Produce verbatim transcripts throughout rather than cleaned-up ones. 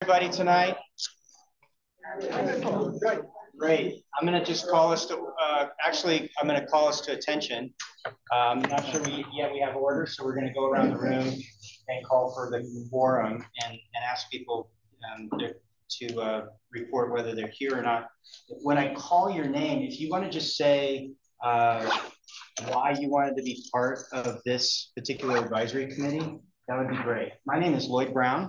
Everybody tonight? Great. I'm going to just call us to, uh, actually, I'm going to call us to attention. I'm um, not sure we, yet we have orders, so we're going to go around the room and call for the quorum and, and ask people um, to, to uh, report whether they're here or not. When I call your name, if you want to just say uh, why you wanted to be part of this particular advisory committee, that would be great. My name is Lloyd Brown.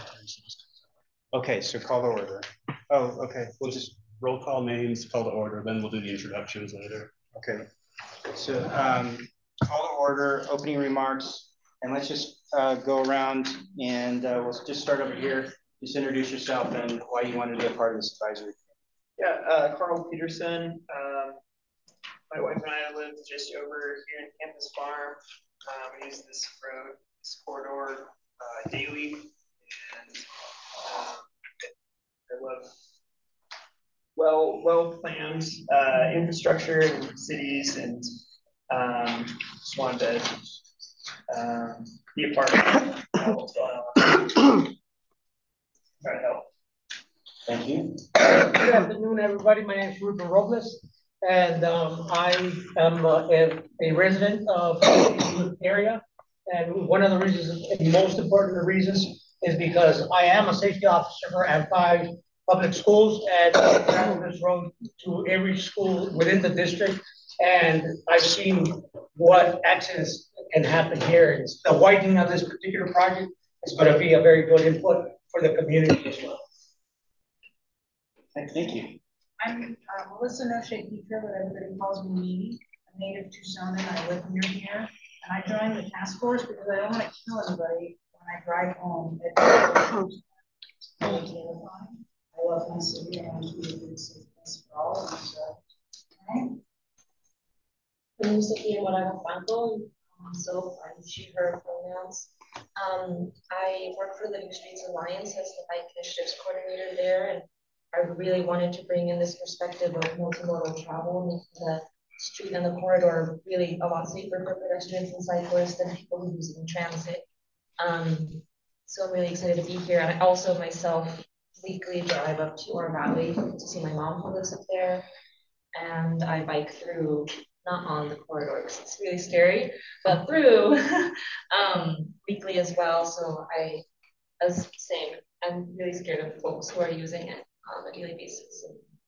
Okay, so call the order. Oh, okay. We'll just roll call names, call the order, then we'll do the introductions later. Okay. So um, call the order, opening remarks, and let's just uh, go around and uh, we'll just start over here. Just introduce yourself and why you wanted to be a part of this advisory. Yeah, uh, Carl Peterson. Um, my wife and I live just over here in Campus Farm. Um, we use this road, this corridor uh, daily, and um, I love well, well planned uh, infrastructure in cities, and um, just wanted to um, be a part of what's going on. Try to help. Thank you. Good afternoon, everybody. My name is Ruben Robles, and um, I am uh, a, a resident of the area. And one of the reasons, and most important reasons, is because I am a safety officer at five public schools, and I travel this road to every school within the district. And I've seen what accidents can happen here. And the widening of this particular project is going to be a very good input for the community as well. Thank you. I'm uh, Melissa Noche-Petra, but everybody calls me Mimi. I'm native Tucsonan. I live near here. And I joined the task force because I don't want to kill anybody when I drive home. It's really terrifying. I love my city and I want to be a good safe place for all of us. So, right? My name is Sophia Moraga Franco, um, so I'm she, her pronouns. Um, I work for Living Streets Alliance as the bike initiatives coordinator there, and I really wanted to bring in this perspective of multimodal travel, making the street and the corridor really a lot safer for pedestrians and cyclists and people who use it in transit. Um, so I'm really excited to be here. And I also myself weekly drive up to Oro Valley to see my mom who lives up there. And I bike through, not on the corridor because it's really scary, but through um, weekly as well. So I, as same, I'm really scared of folks who are using it on a daily basis.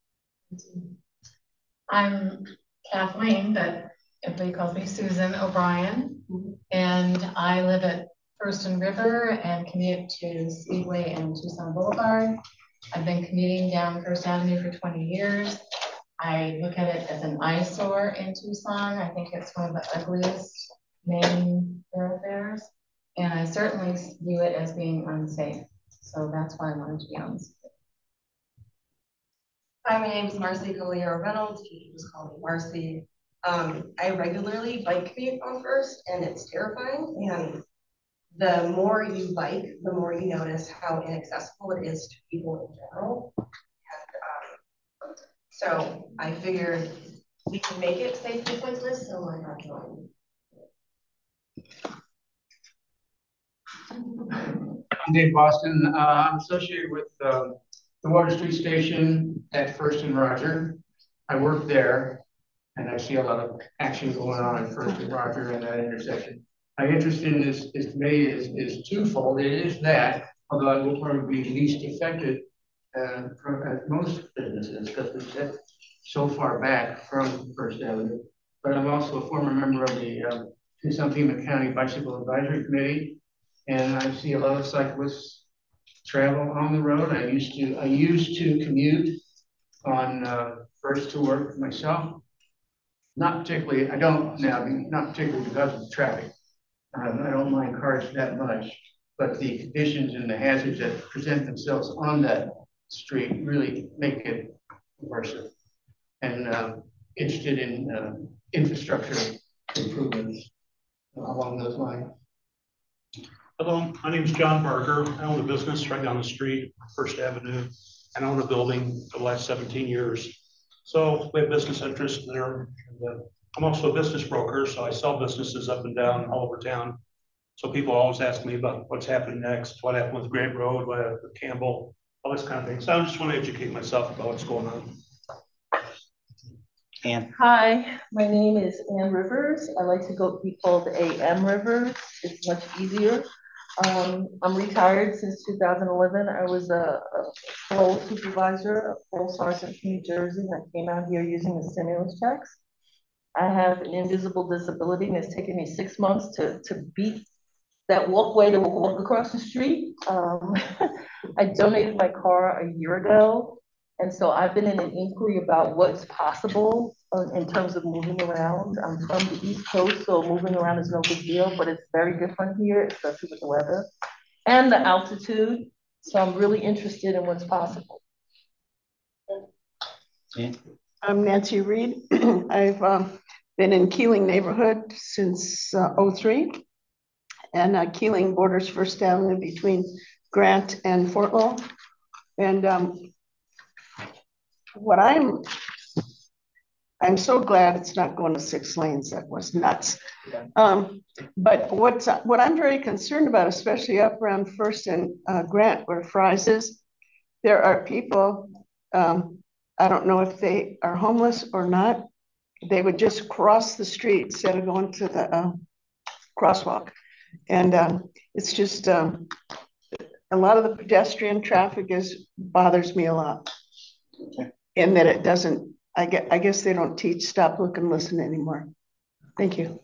I'm Kathleen, but everybody calls me Susan O'Brien, and I live at First and River and commute to Speedway and Tucson Boulevard. I've been commuting down First Avenue for twenty years. I look at it as an eyesore in Tucson. I think it's one of the ugliest main thoroughfares, and I certainly view it as being unsafe. So that's why I wanted to be on this. Hi, my name is Marcy Galliero Reynolds. You can just call me Marcy. Um, I regularly bike commute on First, and it's terrifying. And the more you bike, the more you notice how inaccessible it is to people in general. And um, so I figured we can make it safe for cyclists, so why not join? I'm Dave Boston. Uh, I'm associated with uh, the Water Street Station at First and Roger. I work there, and I see a lot of action going on at First and Roger and that intersection. My interest in this, this committee is, is twofold. It is that, although I will probably be least affected uh, from uh, most businesses because we sit so far back from First Avenue. But I'm also a former member of the uh, Tucson-Pima County Bicycle Advisory Committee, and I see a lot of cyclists travel on the road. I used to I used to commute on uh, First to work myself. Not particularly, I don't now, not particularly because of the traffic. Um, I don't mind cars that much, but the conditions and the hazards that present themselves on that street really make it worse. And uh, interested in uh, infrastructure improvements along those lines. Hello, my name is John Barker. I own a business right down the street, First Avenue, and I own a building for the last seventeen years. So we have business interests there. And, uh, I'm also a business broker, so I sell businesses up and down all over town. So people always ask me about what's happening next, what happened with Grant Road, what happened with Campbell, all this kind of thing. So I just want to educate myself about what's going on. Ann. Hi, my name is Ann Rivers. I like to go be called A M Rivers. It's much easier. Um, I'm retired since two thousand eleven. I was a, a parole supervisor, a parole sergeant from New Jersey, and I came out here using the stimulus checks. I have an invisible disability, and it's taken me six months to, to beat that walkway to walk across the street. Um, I donated my car a year ago. And so I've been in an inquiry about what's possible uh, in terms of moving around. I'm from the East Coast, so moving around is no big deal, but it's very different here, especially with the weather and the altitude. So I'm really interested in what's possible. Yeah. I'm Nancy Reed. I've um, been in Keeling neighborhood since uh, oh three. And uh, Keeling borders First Avenue between Grant and Fort Law. And um, what I'm, I'm so glad it's not going to six lanes. That was nuts. Um, but what's, what I'm very concerned about, especially up around First and uh, Grant where Fry's is, there are people, um, I don't know if they are homeless or not. They would just cross the street instead of going to the uh, crosswalk. And um, it's just, um, a lot of the pedestrian traffic is bothers me a lot. Okay. And that it doesn't, I guess, I guess they don't teach stop, look, and listen anymore. Thank you.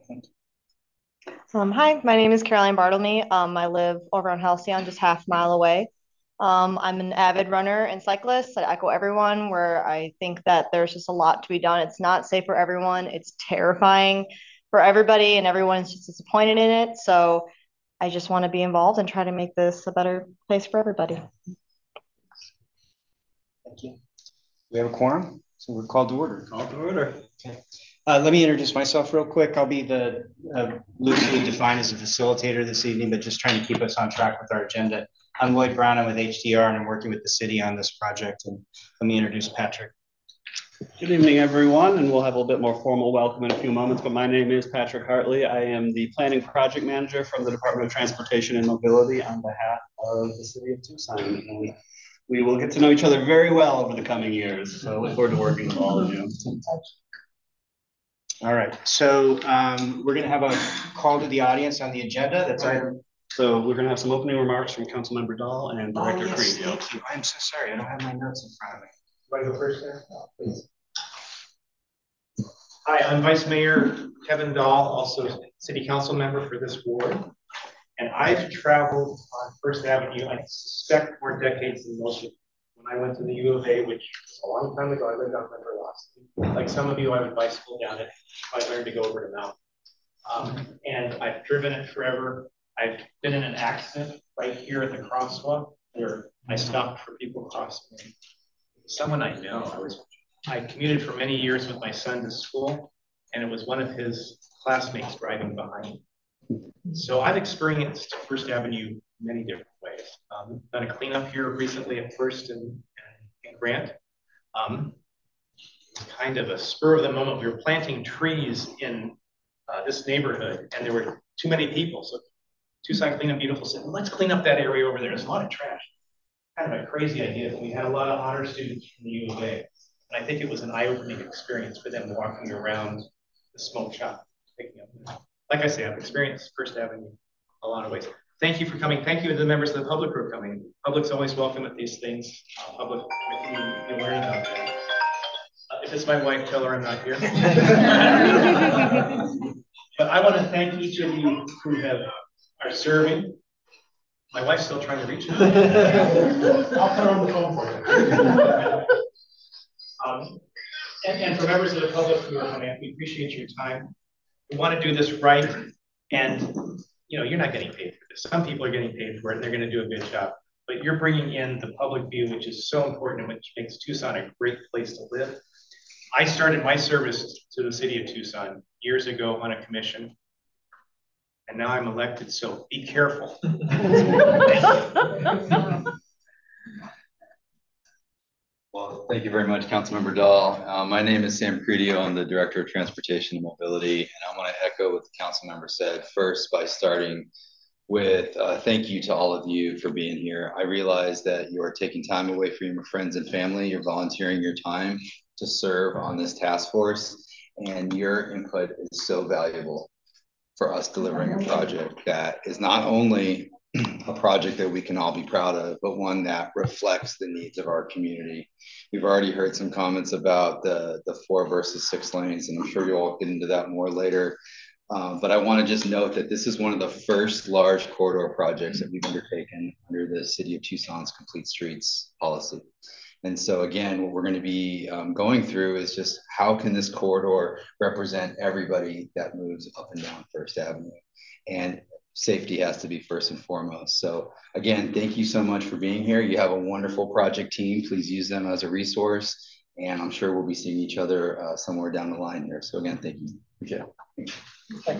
Um, hi, my name is Caroline Bartlemy. Um, I live over on Halcyon, just half a mile away. Um, I'm an avid runner and cyclist. I echo everyone where I think that there's just a lot to be done. It's not safe for everyone. It's terrifying for everybody, and everyone's just disappointed in it. So I just want to be involved and try to make this a better place for everybody. Thank you. We have a quorum, so we're called to order. Called to order. Okay. Uh, let me introduce myself real quick. I'll be the uh, loosely defined as a facilitator this evening, but just trying to keep us on track with our agenda. I'm Lloyd Brown. I'm with H D R, and I'm working with the city on this project. And let me introduce Patrick. Good evening, everyone, and we'll have a little bit more formal welcome in a few moments, but my name is Patrick Hartley. I am the Planning Project Manager from the Department of Transportation and Mobility on behalf of the city of Tucson. And we will get to know each other very well over the coming years, so I look forward to working with all of you. All right, so um, we're gonna have a call to the audience on the agenda. That's item. So we're gonna have some opening remarks from Councilmember Dahl and Director Oh, yes, Crevio. thank you. I'm so sorry, I don't have my notes in front of me. Do I go first there? Oh, please. Hi, I'm Vice Mayor Kevin Dahl, also City Council member for this ward. And I've traveled on First Avenue, I suspect more decades than most of you. When I went to the U of A, which was a long time ago, I lived on River Lost. Like some of you, I would bicycle down it. I learned to go over the mountain. Um, and I've driven it forever. I've been in an accident right here at the crosswalk where I stopped for people crossing. Someone I know, I was, I commuted for many years with my son to school, and it was one of his classmates driving behind me. So I've experienced First Avenue many different ways. Um, done a cleanup here recently at First and, and Grant. Um, kind of a spur of the moment. We were planting trees in uh, this neighborhood, and there were too many people. So Tucson Clean Up Beautiful said, well, let's clean up that area over there. There's a lot of trash. Kind of a crazy idea, but we had a lot of honor students from the U of A. And I think it was an eye-opening experience for them walking around the smoke shop, picking up. Like I say, I've experienced First Avenue a lot of ways. Thank you for coming. Thank you to the members of the public who are coming. Public's always welcome at these things. Uh, public, you, you learn about that. Uh, if it's my wife, tell her I'm not here. But I want to thank each of you who have are serving. My wife's still trying to reach out. I'll put her on the phone for you. um, and, and for members of the public who are coming, we appreciate your time. We want to do this right, and you know, you're not getting paid for this. Some people are getting paid for it, and they're going to do a good job. But you're bringing in the public view, which is so important, and which makes Tucson a great place to live. I started my service to the city of Tucson years ago on a commission, and now I'm elected, so be careful. Well, Thank you very much, Councilmember Dahl. Uh, my name is Sam Credio. I'm the Director of Transportation and Mobility, and I want to echo what the council member said first by starting with uh, thank you to all of you for being here. I realize that you are taking time away from your friends and family. You're volunteering your time to serve on this task force, and your input is so valuable for us delivering a project that is not only a project that we can all be proud of, but one that reflects the needs of our community. We've already heard some comments about the, the four versus six lanes, and I'm sure you'll all get into that more later. Um, but I want to just note that this is one of the first large corridor projects that we've undertaken under the City of Tucson's Complete Streets policy. And so again, what we're going to be um, going through is just how can this corridor represent everybody that moves up and down First Avenue? And safety has to be first and foremost. So again, thank you so much for being here. You have a wonderful project team. Please use them as a resource. And I'm sure we'll be seeing each other uh, somewhere down the line here. So again, thank you. Appreciate it. Thanks.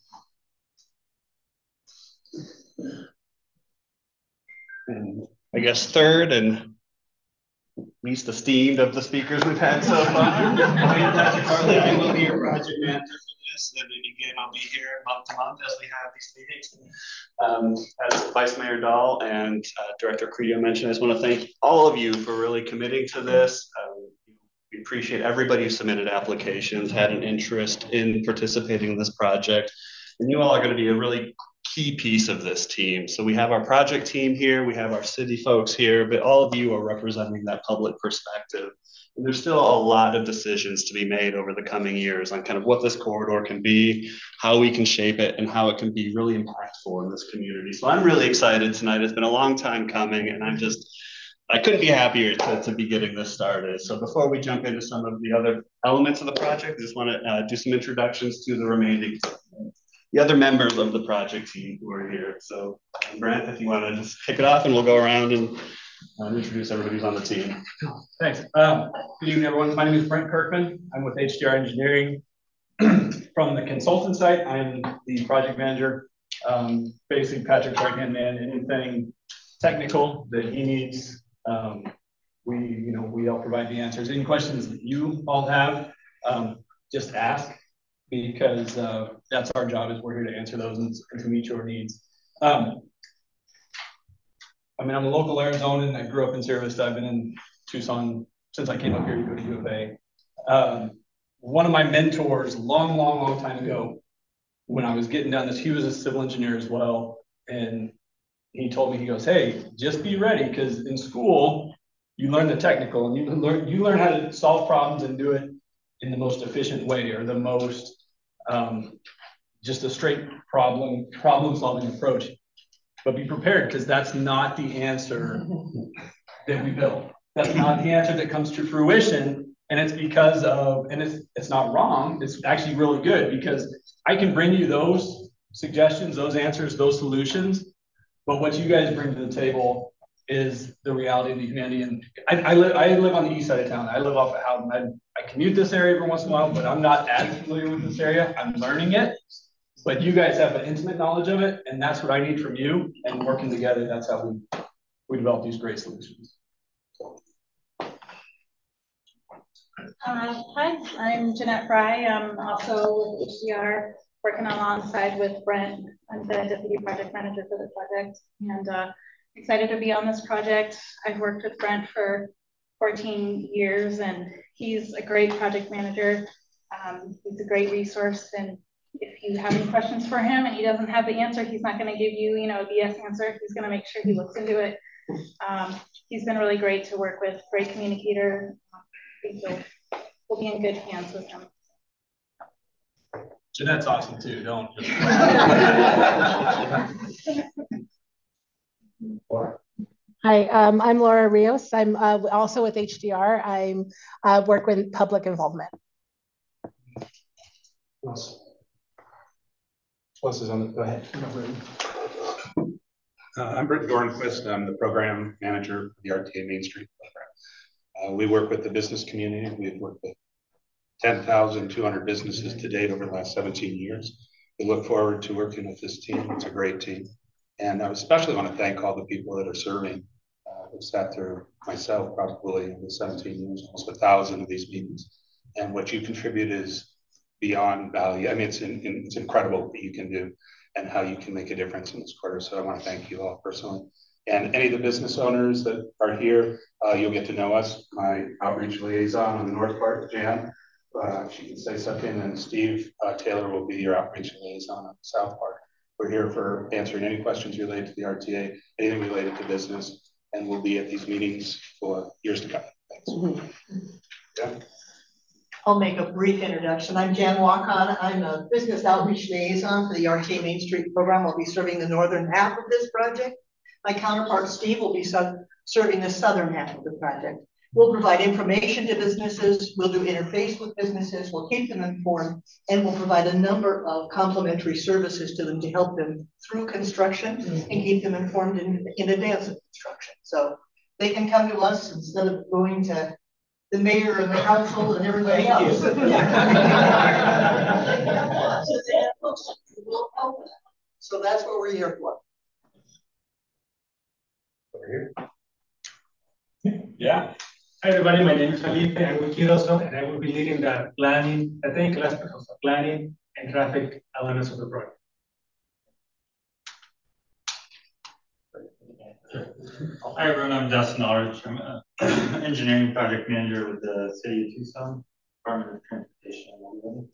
And I guess third and least esteemed of the speakers we've had so far. I'm Patrick Hartley. I will be your project manager for this. And then again, I'll be here month to month as we have these meetings. Um, as Vice Mayor Dahl and uh, Director Credio mentioned, I just want to thank all of you for really committing to this. Um, we appreciate everybody who submitted applications, had an interest in participating in this project. And you all are going to be a really key piece of this team. So we have our project team here, we have our city folks here, but all of you are representing that public perspective. And there's still a lot of decisions to be made over the coming years on kind of what this corridor can be, how we can shape it, and how it can be really impactful in this community. So I'm really excited tonight. It's been a long time coming, and I'm just, I couldn't be happier to, to be getting this started. So before we jump into some of the other elements of the project, I just want to uh, do some introductions to the remaining the other members of the project team who are here. So Brent, if you want to just kick it off, and we'll go around and uh, introduce everybody who's on the team. Thanks. Um, good evening, everyone. My name is Brent Kirkman. I'm with H D R Engineering. From the consultant side, I'm the project manager. Um, basically, Patrick's right-hand man. Anything technical that he needs, um, we, you know, we all provide the answers. Any questions that you all have, um, just ask, because uh, that's our job, is we're here to answer those and, and to meet your needs. Um, I mean, I'm a local Arizonan. I grew up in Sierra Vista. I've been in Tucson since I came up here to go to U of A. Um, one of my mentors, long, long, long time ago, when I was getting done this, he was a civil engineer as well. And he told me, he goes, hey, just be ready, because in school, you learn the technical, and you learn, you learn how to solve problems and do it in the most efficient way, or the most um, just a straight problem problem solving approach. But be prepared, because that's not the answer that we build. That's not the answer that comes to fruition. And it's because of, and it's it's not wrong, it's actually really good, because I can bring you those suggestions, those answers, those solutions. But what you guys bring to the table is the reality of the humanity. And I, I, live, I live on the east side of town. I live off of Howden. I, I commute this area every once in a while, but I'm not as familiar with this area. I'm learning it. But you guys have an intimate knowledge of it, and that's what I need from you. And working together, that's how we, we develop these great solutions. Uh, hi, I'm Jeanette Fry. I'm also with H D R, working alongside with Brent. I'm the Deputy Project Manager for the project, and uh, excited to be on this project. I've worked with Brent for fourteen years, and he's a great project manager. Um, he's a great resource, and if you have any questions for him and he doesn't have the answer, he's not going to give you, you know, a B S answer. He's going to make sure he looks into it. Um, he's been really great to work with, great communicator. I think we'll, we'll be in good hands with him. Jeanette's awesome too, don't just... Hi, um, I'm Laura Rios. I'm uh, also with H D R. I'm uh, work with public involvement. Plus is on the, go ahead. Uh, I'm Britt Dornquist. I'm the program manager for the R T A Main Street program. Uh, we work with the business community. We've worked with ten thousand two hundred businesses to date over the last seventeen years. We look forward to working with this team. It's a great team. And I especially want to thank all the people that are serving uh, I've sat through myself probably in the seventeen years, almost a thousand of these meetings. And what you contribute is beyond value. I mean, it's in, in, it's incredible what you can do and how you can make a difference in this quarter. So I want to thank you all personally. And any of the business owners that are here, uh, you'll get to know us. My outreach liaison on the north part, Jan, uh, she can say something, and Steve uh, Taylor will be your outreach liaison on the south part. We're here for answering any questions related to the R T A, anything related to business, and we'll be at these meetings for years to come. Thanks. Mm-hmm. Yeah. I'll make a brief introduction. I'm Jan Walcon. I'm a business outreach liaison for the R T A Main Street program. I'll be serving the northern half of this project. My counterpart, Steve, will be serving the southern half of the project. We'll provide information to businesses. We'll do interface with businesses. We'll keep them informed, and we'll provide a number of complementary services to them to help them through construction and keep them informed in, in advance of construction. So they can come to us instead of going to the mayor and the council and everybody else. So that's what we're here for. Over here. Yeah. Hi everybody, my name is Felipe. I'm with Kiroso, and I will be leading the planning, the technical aspects of the planning and traffic elements of the project. Hi everyone, I'm Dustin Aldrich. I'm an engineering project manager with the City of Tucson, Department of Transportation and Mobility.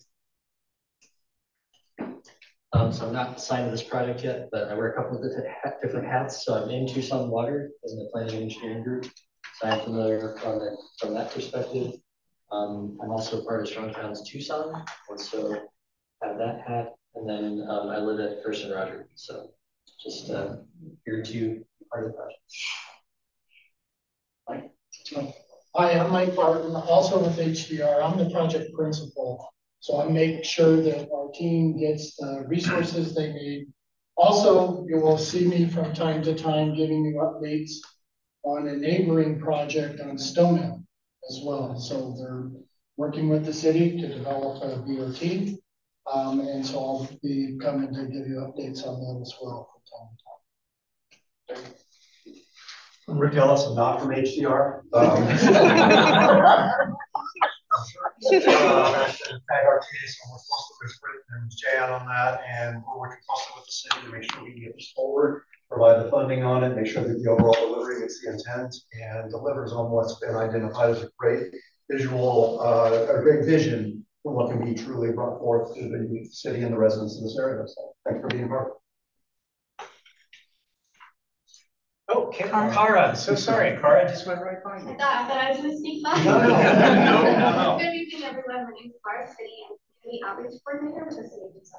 Um, so I'm not assigned to this project yet, but I wear a couple of different, different hats. So I'm in Tucson Water in the planning and engineering group. So I'm familiar from, the, from that perspective. Um, I'm also part of Strong Towns Tucson, and so have that hat. And then um, I live at First and Roger, so just uh, here to be part of the project. Mike. Hi, I'm Mike Barton, also with H D R. I'm the project principal. So I make sure that our team gets the resources they need. Also, you will see me from time to time giving you updates on a neighboring project on Stoneham as well. So they're working with the city to develop a B O T. Um, and so I'll be coming to give you updates on that as well from time to time. I'm Rick Ellis, I'm not from H D R. Um, Uh, so we're closely with Britt and Jan on that, and we're working closely with the city to make sure we can get this forward, provide the funding on it, make sure that the overall delivery gets the intent and delivers on what's been identified as a great visual, uh, a great vision for what can be truly brought forth to the city and the residents in this area. So thanks for being part. Oh, Cara, so sorry, Cara just went right by you. I thought, I thought I was going to speak last. No, no, no, no. Good evening, everyone. My name is Cara City. I'm the outreach coordinator with the City of Tucson.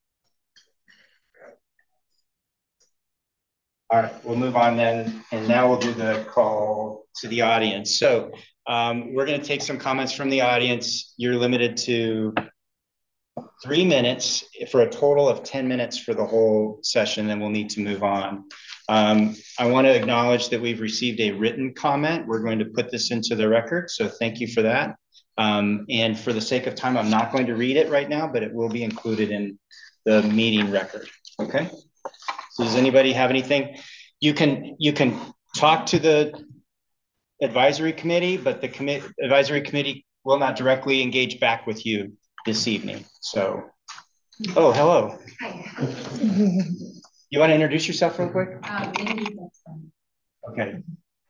All right, we'll move on then, and now we'll do the call to the audience. So um, we're going to take some comments from the audience. You're limited to three minutes for a total of ten minutes for the whole session, then we'll need to move on. Um, I want to acknowledge that we've received a written comment. We're going to put this into the record, so thank you for that. Um, and for the sake of time, I'm not going to read it right now, but it will be included in the meeting record, okay? So does anybody have anything? You can, you can talk to the advisory committee, but the committee advisory committee will not directly engage back with you this evening. So, oh, hello. Hi. You want to introduce yourself real quick? Um, Okay.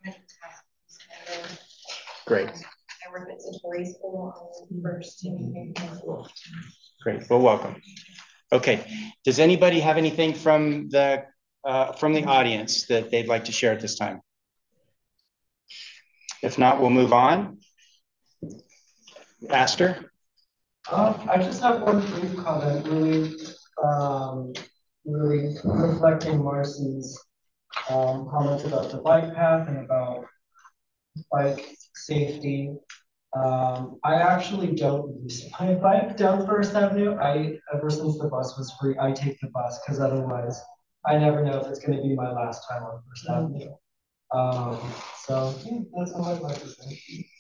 Great. I work at Satori School on First and Great. Well, welcome. Okay. Does anybody have anything from the uh, from the audience that they'd like to share at this time? If not, we'll move on. Pastor? Uh, I just have one brief comment, really, um, really reflecting Marcy's um, comments about the bike path and about bike safety. Um, I actually don't use my bike down First Avenue. I, ever since the bus was free, I take the bus because otherwise I never know if it's going to be my last time on First Avenue. Um, so yeah, that's all I'd like to say.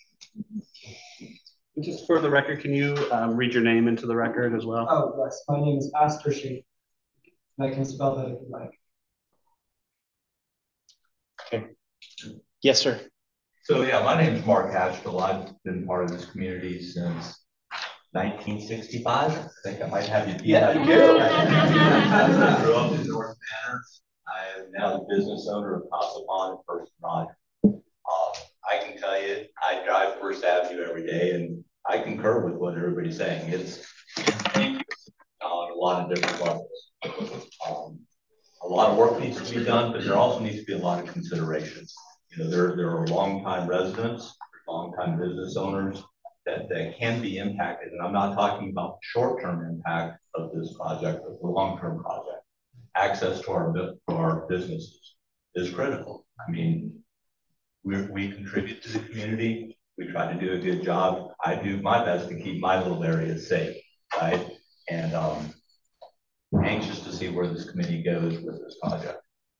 Just for the record, can you um, read your name into the record as well? Oh, yes. My name is Aster Sheikh. I can spell that if you like. Okay. Yes, sir. So yeah, my name is Mark Asheville. I've been part of this community since nineteen sixty-five. I think I might have you. Yeah, you do. I grew up in North Manor. I am now the business owner of Casa Pond and First and Roger. Um, I can tell you, I drive First Avenue every day, and I concur with what everybody's saying. It's on a lot of different levels. Um, a lot of work needs to be done, but there also needs to be a lot of considerations. You know, there, there are longtime residents, longtime business owners that, that can be impacted. And I'm not talking about the short-term impact of this project, but the long-term project. Access to our, to our businesses is critical. I mean, we, we contribute to the community. We try to do a good job. I do my best to keep my little area safe, right? And um, anxious to see where this committee goes with this project.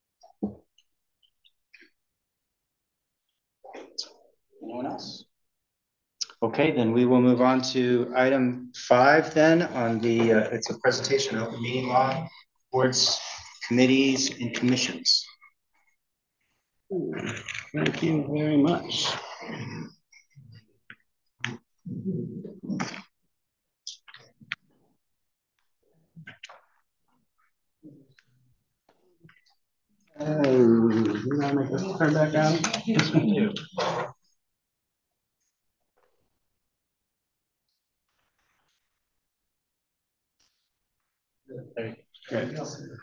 Anyone else? Okay, then we will move on to item five then on the, uh, it's a presentation of open meeting law, boards, committees, and commissions. Thank you very much. Oh, did I make this turn back on? Yes, we do. Great.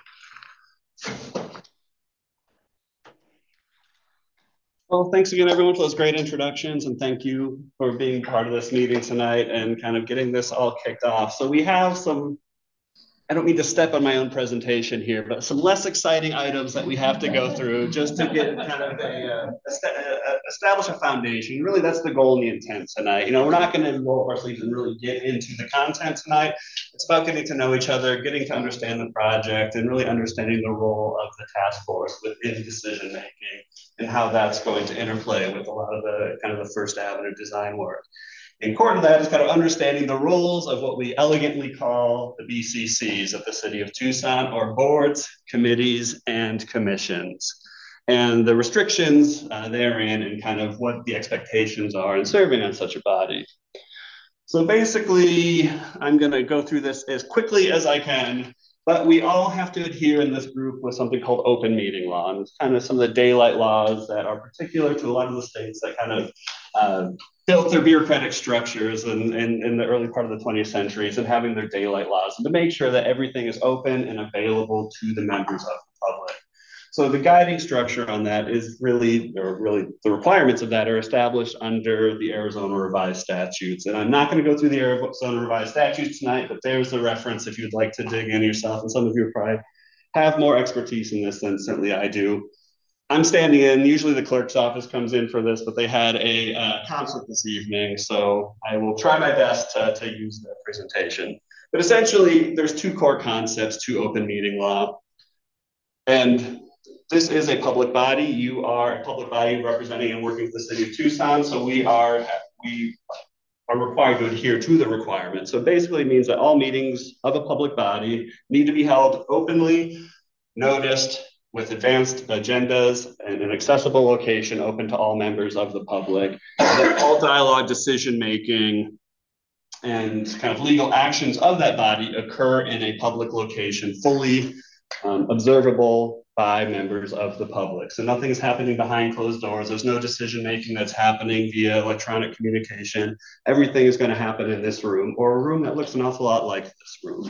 Well, thanks again, everyone, for those great introductions, and thank you for being part of this meeting tonight and kind of getting this all kicked off. So we have some, I don't mean to step on my own presentation here, but some less exciting items that we have to go through just to get kind of a, uh, establish a foundation. Really, that's the goal and the intent tonight. You know, we're not going to roll up our sleeves and really get into the content tonight. It's about getting to know each other, getting to understand the project, and really understanding the role of the task force within decision making and how that's going to interplay with a lot of the kind of the First Avenue design work. And core to that is kind of understanding the roles of what we elegantly call the B C Cs of the City of Tucson, or boards, committees, and commissions, and the restrictions uh, therein, and kind of what the expectations are in serving on such a body. So basically, I'm going to go through this as quickly as I can, but we all have to adhere in this group with something called open meeting law. And it's kind of some of the daylight laws that are particular to a lot of the states that kind of uh, built their bureaucratic structures in, in, in the early part of the twentieth centuries, and having their daylight laws, and to make sure that everything is open and available to the members of the public. So the guiding structure on that is really, or really the requirements of that are established under the Arizona Revised Statutes. And I'm not going to go through the Arizona Revised Statutes tonight, but there's the reference if you'd like to dig in yourself. And some of you probably have more expertise in this than certainly I do. I'm standing in, usually the clerk's office comes in for this, but they had a uh, conflict this evening. So I will try my best to, to use that presentation. But essentially, there's two core concepts to open meeting law. And this is a public body. You are a public body representing and working with the City of Tucson. So we are, we are required to adhere to the requirements. So basically it means that all meetings of a public body need to be held openly, noticed, with advanced agendas and an accessible location open to all members of the public. That all dialogue, decision-making, and kind of legal actions of that body occur in a public location, fully um, observable by members of the public. So nothing's happening behind closed doors. There's no decision-making that's happening via electronic communication. Everything is going to happen in this room, or a room that looks an awful lot like this room.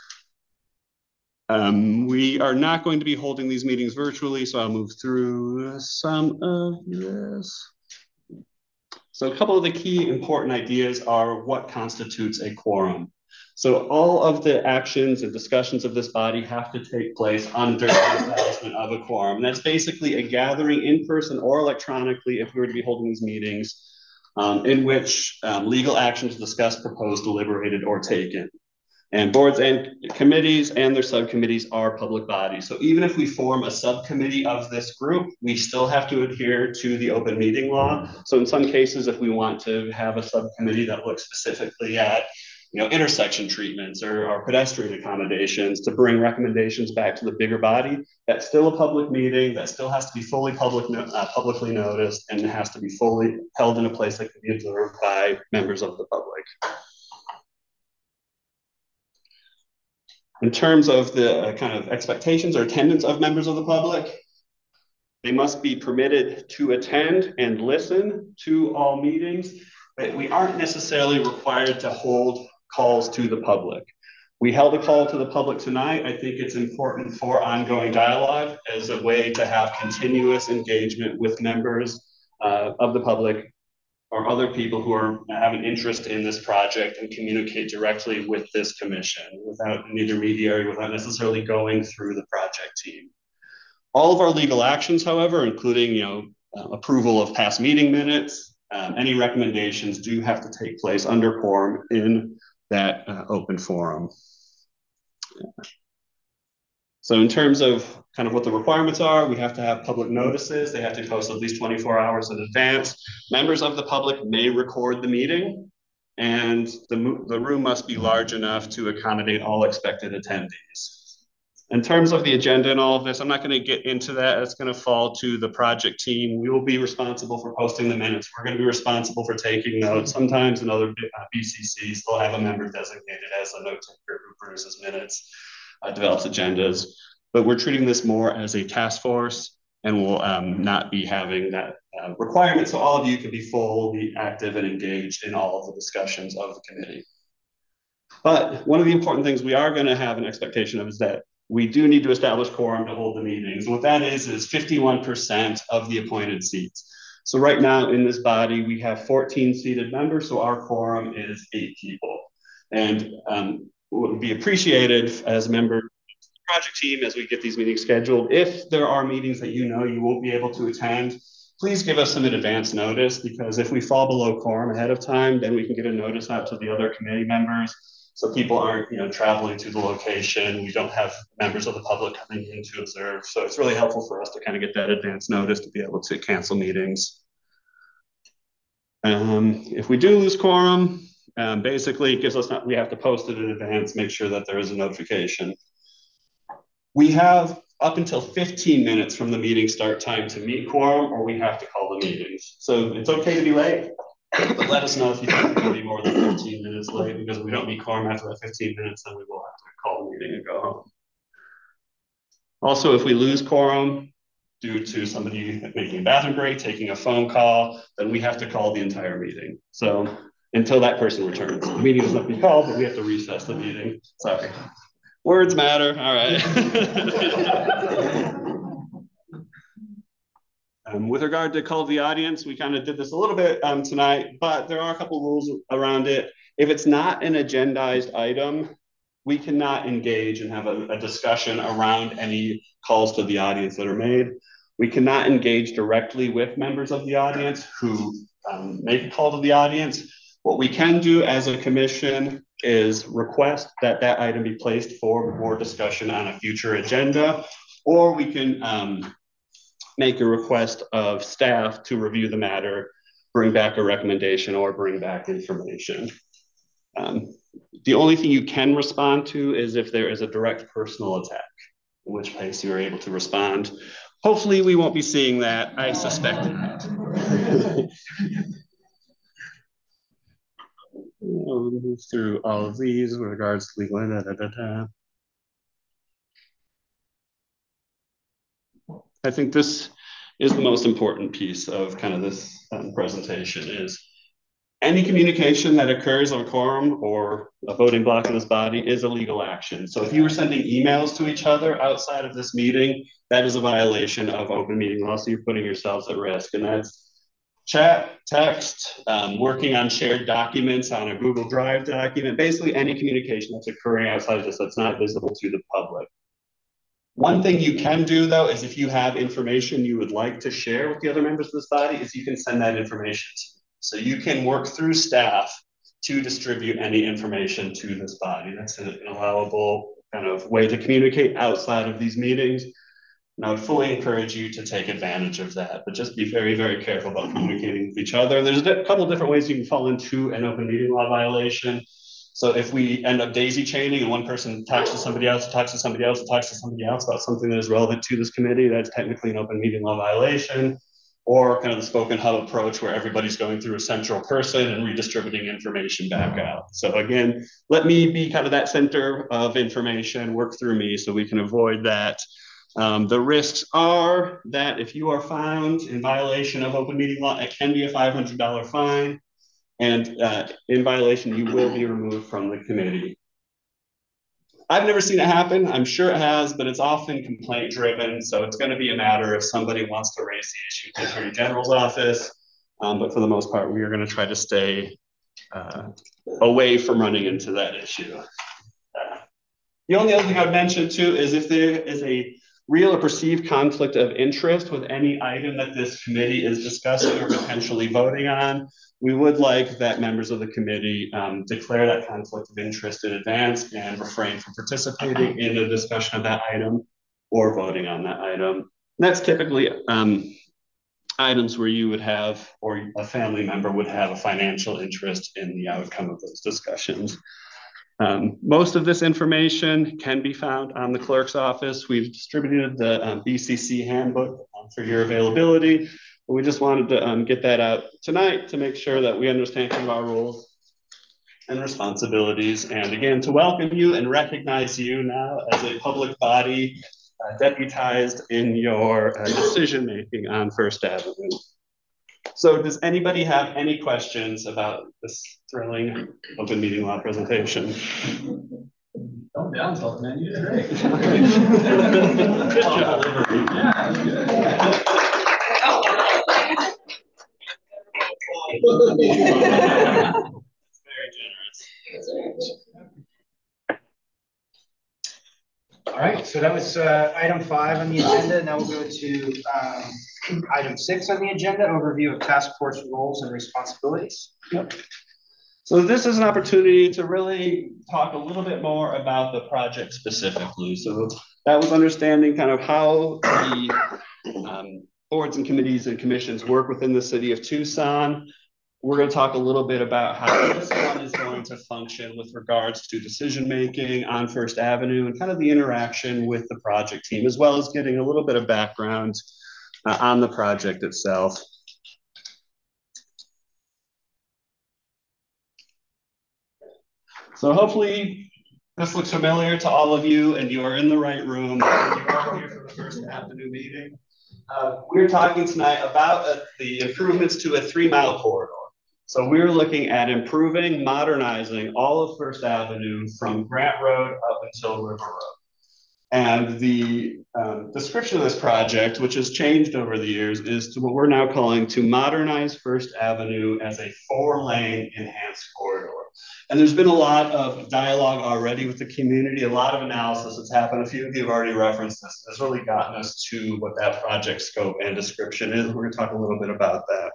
Um, we are not going to be holding these meetings virtually, so I'll move through some of this. So a couple of the key important ideas are what constitutes a quorum. So all of the actions and discussions of this body have to take place under the establishment of a quorum. And that's basically a gathering in person or electronically, if we were to be holding these meetings, um, in which um, legal actions discussed, proposed, deliberated, or taken. And boards and committees and their subcommittees are public bodies. So even if we form a subcommittee of this group, we still have to adhere to the open meeting law. So in some cases, if we want to have a subcommittee that looks specifically at you know, intersection treatments or, or pedestrian accommodations to bring recommendations back to the bigger body. That's still a public meeting, that still has to be fully public, uh, publicly noticed, and it has to be fully held in a place that can be observed by members of the public. In terms of the uh, kind of expectations or attendance of members of the public, they must be permitted to attend and listen to all meetings, but we aren't necessarily required to hold calls to the public. We held a call to the public tonight. I think it's important for ongoing dialogue as a way to have continuous engagement with members uh, of the public or other people who are have an interest in this project and communicate directly with this commission without an intermediary, without necessarily going through the project team. All of our legal actions, however, including you know uh, approval of past meeting minutes, um, any recommendations do have to take place under quorum in that uh, open forum. Yeah. So in terms of kind of what the requirements are, we have to have public notices. They have to post at least twenty-four hours in advance. Members of the public may record the meeting, and the, the room must be large enough to accommodate all expected attendees. In terms of the agenda and all of this, I'm not going to get into that. It's going to fall to the project team. We will be responsible for posting the minutes. We're going to be responsible for taking notes. Sometimes in other B C Cs, they'll have a member designated as a note taker who produces minutes, uh, develops agendas. But we're treating this more as a task force, and we'll um, not be having that uh, requirement. So all of you can be fully active and engaged in all of the discussions of the committee. But one of the important things we are going to have an expectation of is that we do need to establish quorum to hold the meetings. What that is, is fifty-one percent of the appointed seats. So right now in this body, we have fourteen seated members, so our quorum is eight people. And um, it would be appreciated as a member of the project team as we get these meetings scheduled. If there are meetings that you know you won't be able to attend, please give us some in advance notice, because if we fall below quorum ahead of time, then we can get a notice out to the other committee members. So people aren't, you know, traveling to the location. We don't have members of the public coming in to observe. So it's really helpful for us to kind of get that advance notice to be able to cancel meetings. Um, if we do lose quorum, um, basically it gives us, not, we have to post it in advance, make sure that there is a notification. We have up until fifteen minutes from the meeting start time to meet quorum, or we have to call the meetings. So it's okay to be late. But let us know if you think we're going to be more than fifteen minutes late, because if we don't meet quorum after that fifteen minutes, then we will have to call the meeting and go home. Also, if we lose quorum due to somebody making a bathroom break, taking a phone call, then we have to call the entire meeting. So until that person returns, the meeting doesn't have to be called, but we have to recess the meeting. Sorry. Words matter. All right. Um, with regard to call of the audience, we kind of did this a little bit um, tonight, but there are a couple rules around it. If it's not an agendized item, we cannot engage and have a, a discussion around any calls to the audience that are made. We cannot engage directly with members of the audience who um, make a call to the audience. What we can do as a commission is request that that item be placed for more discussion on a future agenda, or we can um, make a request of staff to review the matter, bring back a recommendation, or bring back information. Um, the only thing you can respond to is if there is a direct personal attack, in which case you are able to respond. Hopefully we won't be seeing that. I suspect it. We'll move through all of these with regards to legal. Da, da, da, da. I think this is the most important piece of kind of this um, presentation is any communication that occurs on quorum or a voting block in this body is a legal action. So if you were sending emails to each other outside of this meeting, that is a violation of open meeting law. So you're putting yourselves at risk, and that's chat, text, um, working on shared documents on a Google Drive document, basically any communication that's occurring outside of this that's not visible to the public. One thing you can do, though, is if you have information you would like to share with the other members of this body, is you can send that information to me. So you can work through staff to distribute any information to this body. That's an allowable kind of way to communicate outside of these meetings. And I would fully encourage you to take advantage of that, but just be very, very careful about communicating with each other. There's a couple of different ways you can fall into an open meeting law violation. So if we end up daisy chaining and one person talks to somebody else, talks to somebody else, talks to somebody else about something that is relevant to this committee, that's technically an open meeting law violation, or kind of the spoken hub approach where everybody's going through a central person and redistributing information back out. So again, let me be kind of that center of information, work through me so we can avoid that. Um, the risks are that if you are found in violation of open meeting law, it can be a five hundred dollar fine. And uh, in violation, you will be removed from the committee. I've never seen it happen. I'm sure it has, but it's often complaint driven. So it's going to be a matter if somebody wants to raise the issue to the Attorney General's office. Um, but for the most part, we are going to try to stay uh, away from running into that issue. Uh, the only other thing I would mention too is if there is a real or perceived conflict of interest with any item that this committee is discussing or potentially voting on, we would like that members of the committee um, declare that conflict of interest in advance and refrain from participating in the discussion of that item or voting on that item. And that's typically um, items where you would have, or a family member would have a financial interest in the outcome of those discussions. Um, most of this information can be found on the clerk's office. We've distributed the um, B C C handbook um, for your availability. We just wanted to um, get that out tonight to make sure that we understand kind of our roles and responsibilities. And again, to welcome you and recognize you now as a public body uh, deputized in your uh, decision-making on First Avenue. So does anybody have any questions about this thrilling open meeting law presentation? Don't down talk, man. You did great. Good job. Yeah, that's good. Very generous. All right, so that was uh, item five on the agenda. Now we'll go to um, item six on the agenda, overview of task force roles and responsibilities. Yep. So this is an opportunity to really talk a little bit more about the project specifically. So that was understanding kind of how the um, boards and committees and commissions work within the city of Tucson. We're going to talk a little bit about how this one is going to function with regards to decision-making on First Avenue and kind of the interaction with the project team, as well as getting a little bit of background uh, on the project itself. So hopefully this looks familiar to all of you and you are in the right room. You are here for the First Avenue meeting. Uh, we're talking tonight about uh, the improvements to a three mile corridor. So we're looking at improving, modernizing all of First Avenue from Grant Road up until River Road. And the um, description of this project, which has changed over the years, is to what we're now calling to modernize First Avenue as a four lane enhanced corridor. And there's been a lot of dialogue already with the community, a lot of analysis that's happened. A few of you have already referenced this. It's really gotten us to what that project scope and description is. We're going to talk a little bit about that.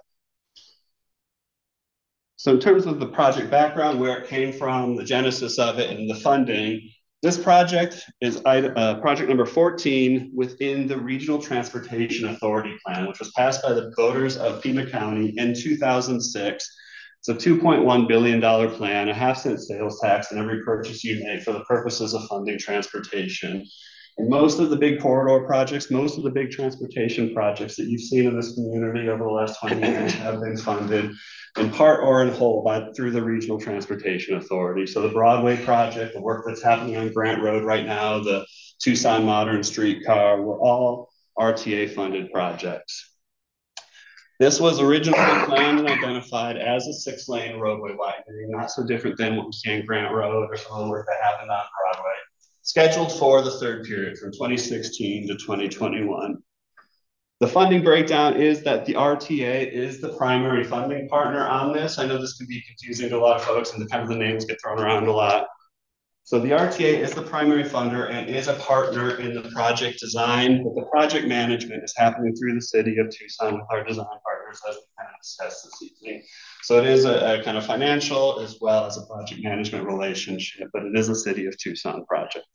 So in terms of the project background, where it came from, the genesis of it, and the funding, this project is uh, project number fourteen within the Regional Transportation Authority Plan, which was passed by the voters of Pima County in two thousand six. It's a two point one billion dollar plan, a half cent sales tax on every purchase you make for the purposes of funding transportation. And most of the big corridor projects, most of the big transportation projects that you've seen in this community over the last twenty years have been funded in part or in whole by through the Regional Transportation Authority. So the Broadway project, the work that's happening on Grant Road right now, the Tucson Modern Streetcar, were all R T A funded projects. This was originally planned and identified as a six lane roadway widening, not so different than what we see on Grant Road or some of the work that happened on Broadway. Scheduled for the third period from twenty sixteen to twenty twenty-one. The funding breakdown is that the R T A is the primary funding partner on this. I know this can be confusing to a lot of folks and the kind of the names get thrown around a lot. So the R T A is the primary funder and is a partner in the project design, but the project management is happening through the city of Tucson with our design partners as we kind of discussed this evening. So it is a, a kind of financial as well as a project management relationship, but it is a city of Tucson project.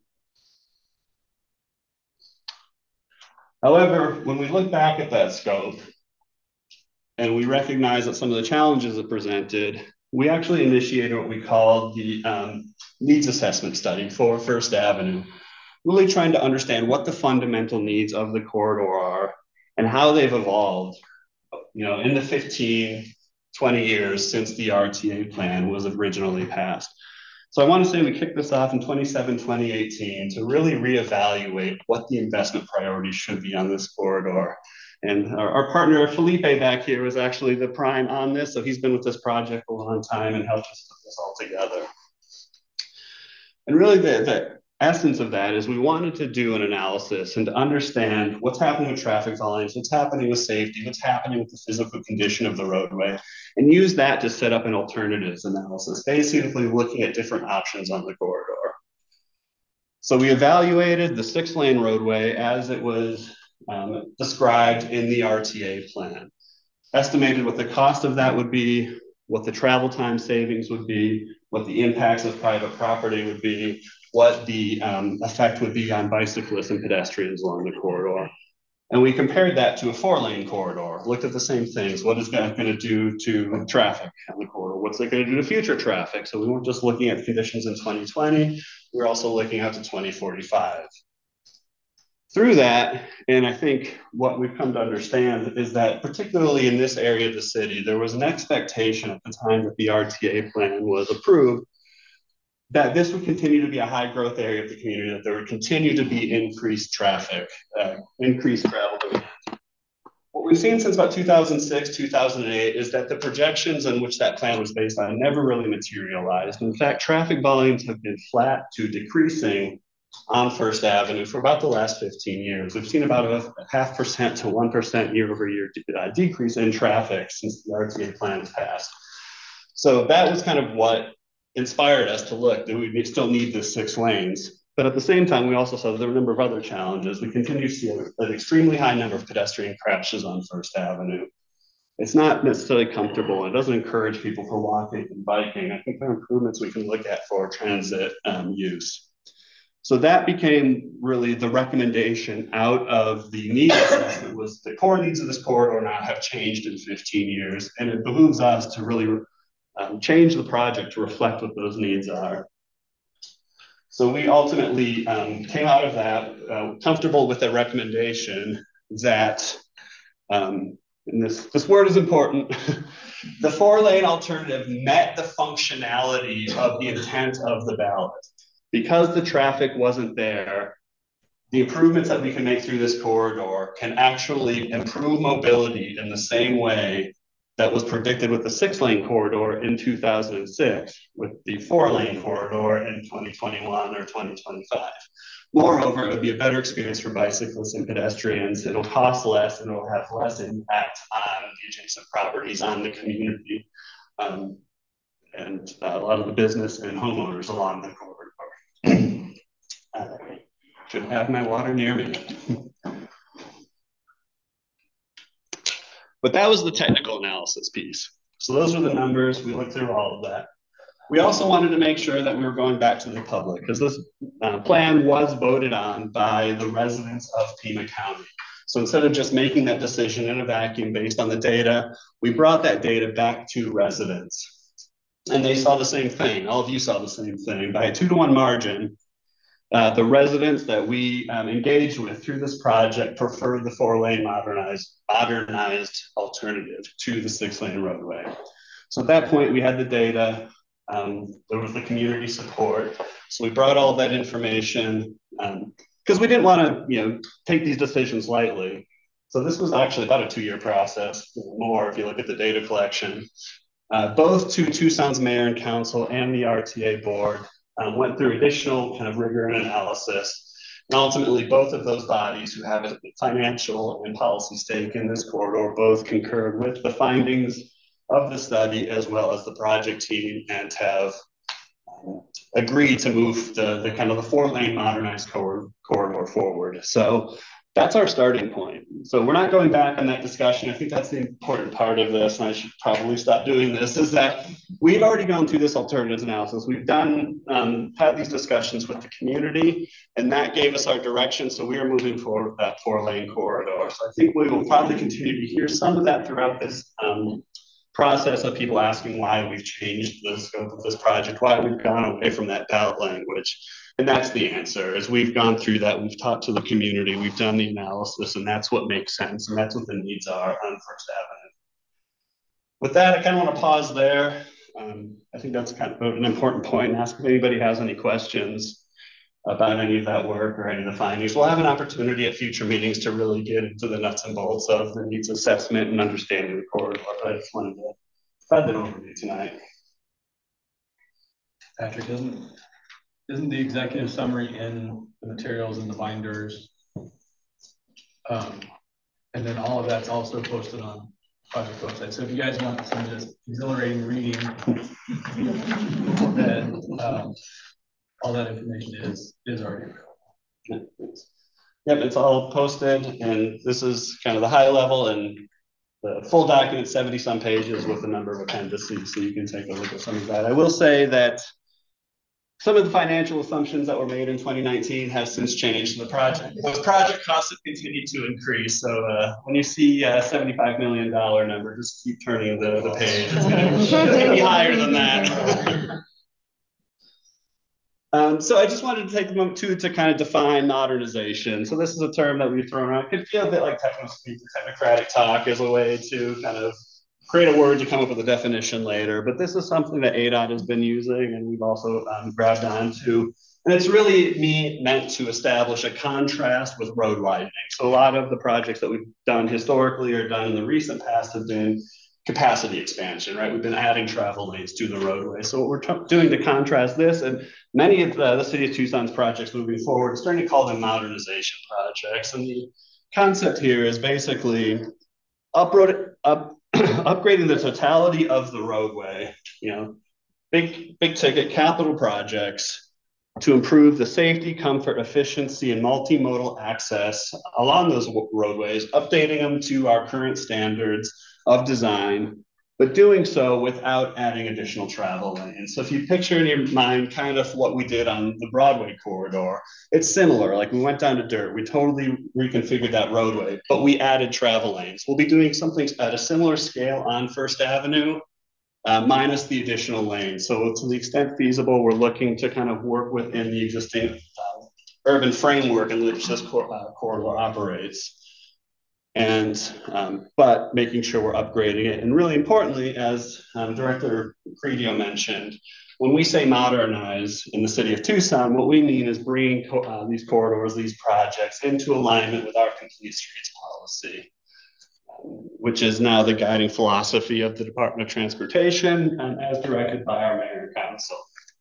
However, when we look back at that scope and we recognize that some of the challenges it presented, we actually initiated what we call the um, needs assessment study for First Avenue, really trying to understand what the fundamental needs of the corridor are and how they've evolved, you know, in the fifteen, twenty years since the R T A plan was originally passed. So I want to say we kicked this off in twenty-seven, twenty eighteen to really reevaluate what the investment priorities should be on this corridor. And our, our partner Felipe back here was actually the prime on this. So he's been with this project a long time and helped us put this all together. And really the, the essence of that is we wanted to do an analysis and to understand what's happening with traffic volumes, what's happening with safety, what's happening with the physical condition of the roadway, and use that to set up an alternatives analysis, basically looking at different options on the corridor. So we evaluated the six lane roadway as it was um, described in the R T A plan, estimated what the cost of that would be, what the travel time savings would be, what the impacts of private property would be, what the um, effect would be on bicyclists and pedestrians along the corridor. And we compared that to a four lane corridor, looked at the same things. What is that going to do to traffic on the corridor? What's it going to do to future traffic? So we weren't just looking at conditions in twenty twenty, we were also looking out to twenty forty-five. Through that, and I think what we've come to understand is that particularly in this area of the city, there was an expectation at the time that the R T A plan was approved that this would continue to be a high growth area of the community, that there would continue to be increased traffic, uh, increased travel demand. What we've seen since about two thousand six, two thousand eight is that the projections on which that plan was based on never really materialized. In fact, traffic volumes have been flat to decreasing on First Avenue for about the last fifteen years. We've seen about a half percent to one percent year over year uh, decrease in traffic since the R T A plan was passed. So that was kind of what inspired us to look that we still need this six lanes. But at the same time, we also saw there were a number of other challenges. We continue to see an extremely high number of pedestrian crashes on First Avenue. It's not necessarily comfortable. It doesn't encourage people for walking and biking. I think there are improvements we can look at for transit um, use. So that became really the recommendation out of the need assessment was the core needs of this corridor now have changed in fifteen years. And it behooves us to really um, change the project to reflect what those needs are. So we ultimately um, came out of that uh, comfortable with the recommendation that, um, and this, this word is important, the four lane alternative met the functionality of the intent of the ballot. Because the traffic wasn't there, the improvements that we can make through this corridor can actually improve mobility in the same way that was predicted with the six lane corridor in two thousand six, with the four lane corridor in twenty twenty-one or twenty twenty-five. Moreover, it would be a better experience for bicyclists and pedestrians. It'll cost less and it'll have less impact on the adjacent properties, on the community, um, and uh, a lot of the business and homeowners along the corridor. I should have my water near me. But that was the technical analysis piece. So those were the numbers. We looked through all of that. We also wanted to make sure that we were going back to the public because this uh, plan was voted on by the residents of Pima County. So instead of just making that decision in a vacuum based on the data, we brought that data back to residents. And they saw the same thing. All of you saw the same thing. By a two to one margin, uh, the residents that we um, engaged with through this project preferred the four lane modernized, modernized alternative to the six lane roadway. So at that point, we had the data. Um, there was the community support. So we brought all that information because um, we didn't want to, you know, take these decisions lightly. So this was actually about a two year process, more if you look at the data collection. Uh, both to Tucson's mayor and council and the R T A board um, went through additional kind of rigor and analysis. And ultimately, both of those bodies who have a financial and policy stake in this corridor both concurred with the findings of the study as well as the project team and have um, agreed to move the, the kind of the four lane modernized cor corridor forward. So that's our starting point. So we're not going back on that discussion. I think that's the important part of this, and I should probably stop doing this, is that we've already gone through this alternatives analysis. We've done, um, had these discussions with the community, and that gave us our direction. So we are moving forward with that four lane corridor. So I think we will probably continue to hear some of that throughout this, um, process of people asking why we've changed the scope of this project, why we've gone away from that ballot language. And that's the answer. As we've gone through that, we've talked to the community, we've done the analysis, and that's what makes sense, and that's what the needs are on First Avenue. With that, I kind of want to pause there. Um, I think that's kind of an important point, and ask if anybody has any questions about any of that work or any of the findings. We'll have an opportunity at future meetings to really get into the nuts and bolts of the needs assessment and understanding the corridor, but I just wanted to spread that overview tonight. Patrick, isn't, isn't the executive summary in the materials in the binders? Um, and then all of that's also posted on project website. So if you guys want some just exhilarating reading, then um, all that information is is already available. Yep, it's all posted, and this is kind of the high level, and the full document, seventy some pages with a number of appendices, so you can take a look at some of that. I will say that some of the financial assumptions that were made in twenty nineteen have since changed. The project, those project costs have continued to increase. So uh, when you see a seventy-five million dollar number, just keep turning the, the page. It's going to be higher than that. Um, so I just wanted to take a moment too to kind of define modernization. So this is a term that we've thrown around. It could feel a bit like techno-speak or technocratic talk as a way to kind of create a word to come up with a definition later. But this is something that A D O T has been using, and we've also um, grabbed onto. And it's really me meant to establish a contrast with road widening. So a lot of the projects that we've done historically or done in the recent past have been capacity expansion, right? We've been adding travel lanes to the roadway. So what we're doing to contrast this, and many of the, the City of Tucson's projects moving forward, starting to call them modernization projects. And the concept here is basically uproad, up, upgrading the totality of the roadway, you know, big, big ticket capital projects to improve the safety, comfort, efficiency, and multimodal access along those roadways, updating them to our current standards of design, but doing so without adding additional travel lanes. So if you picture in your mind kind of what we did on the Broadway corridor, it's similar. Like we went down to dirt, we totally reconfigured that roadway, but we added travel lanes. We'll be doing something at a similar scale on First Avenue, uh, minus the additional lanes. So to the extent feasible, we're looking to kind of work within the existing uh, urban framework in which this cor uh, corridor operates. And, um, but making sure we're upgrading it. And really importantly, as um, Director Credio mentioned, when we say modernize in the City of Tucson, what we mean is bringing uh, these corridors, these projects into alignment with our complete streets policy, um, which is now the guiding philosophy of the Department of Transportation and as directed by our Mayor and Council.